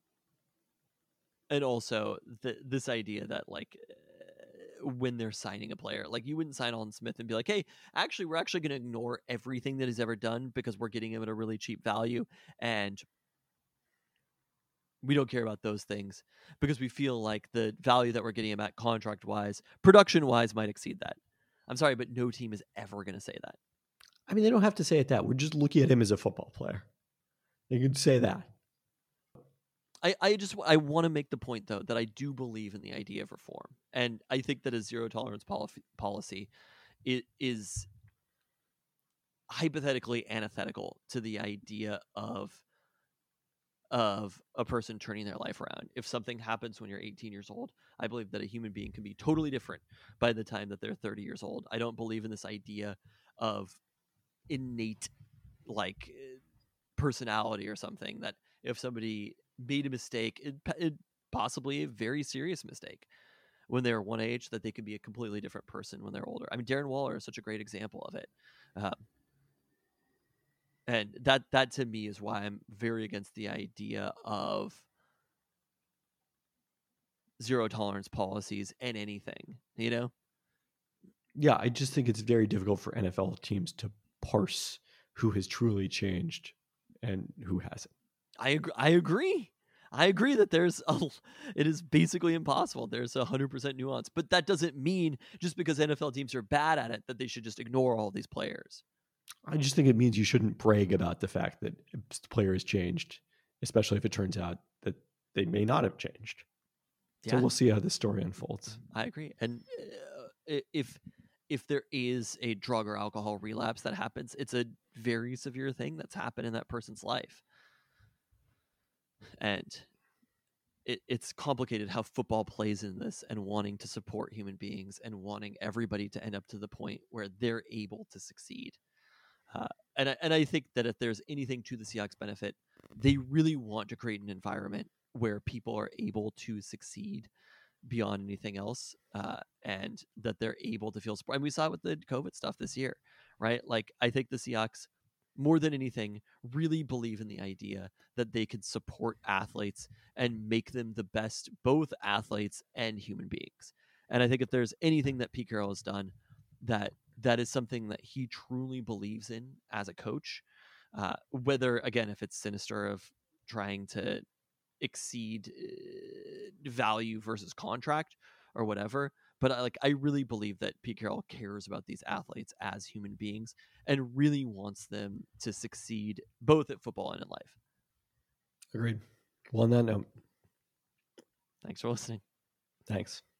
and also the, this idea that like uh, when they're signing a player, like you wouldn't sign Aldon Smith and be like, hey, actually, we're actually going to ignore everything that he's ever done because we're getting him at a really cheap value. And we don't care about those things because we feel like the value that we're getting him at contract wise, production wise, might exceed that. I'm sorry, but no team is ever going to say that. I mean, they don't have to say it that. We're just looking at him as a football player. They could say that. I, I just I want to make the point though that I do believe in the idea of reform, and I think that a zero tolerance policy policy it is hypothetically antithetical to the idea of of a person turning their life around. If something happens when you're eighteen years old, I believe that a human being can be totally different by the time that they're thirty years old. I don't believe in this idea of innate like personality or something that if somebody made a mistake, it, it possibly a very serious mistake when they're one age, that they could be a completely different person when they're older. I mean, Darren Waller is such a great example of it. Um, And that that to me is why I'm very against the idea of zero tolerance policies and anything, you know? Yeah, I just think it's very difficult for N F L teams to parse who has truly changed and who hasn't. I agree. I agree. I agree that there's a, it is basically impossible. There's a one hundred percent nuance, but that doesn't mean just because N F L teams are bad at it that they should just ignore all these players. I just think it means you shouldn't brag about the fact that the player has changed, especially if it turns out that they may not have changed. Yeah. So we'll see how this story unfolds. I agree. And uh, if if there is a drug or alcohol relapse that happens, it's a very severe thing that's happened in that person's life. And it, it's complicated how football plays in this, and wanting to support human beings and wanting everybody to end up to the point where they're able to succeed. Uh, and, I, and I think that if there's anything to the Seahawks' benefit, they really want to create an environment where people are able to succeed beyond anything else, uh, and that they're able to feel support. And we saw it with the COVID stuff this year, right? Like, I think the Seahawks, more than anything, really believe in the idea that they can support athletes and make them the best, both athletes and human beings. And I think if there's anything that Pete Carroll has done, that that is something that he truly believes in as a coach, uh, whether, again, if it's sinister of trying to exceed uh, value versus contract or whatever. But I, like, I really believe that Pete Carroll cares about these athletes as human beings and really wants them to succeed both at football and in life. Agreed. Well, on that note, Thanks for listening. thanks.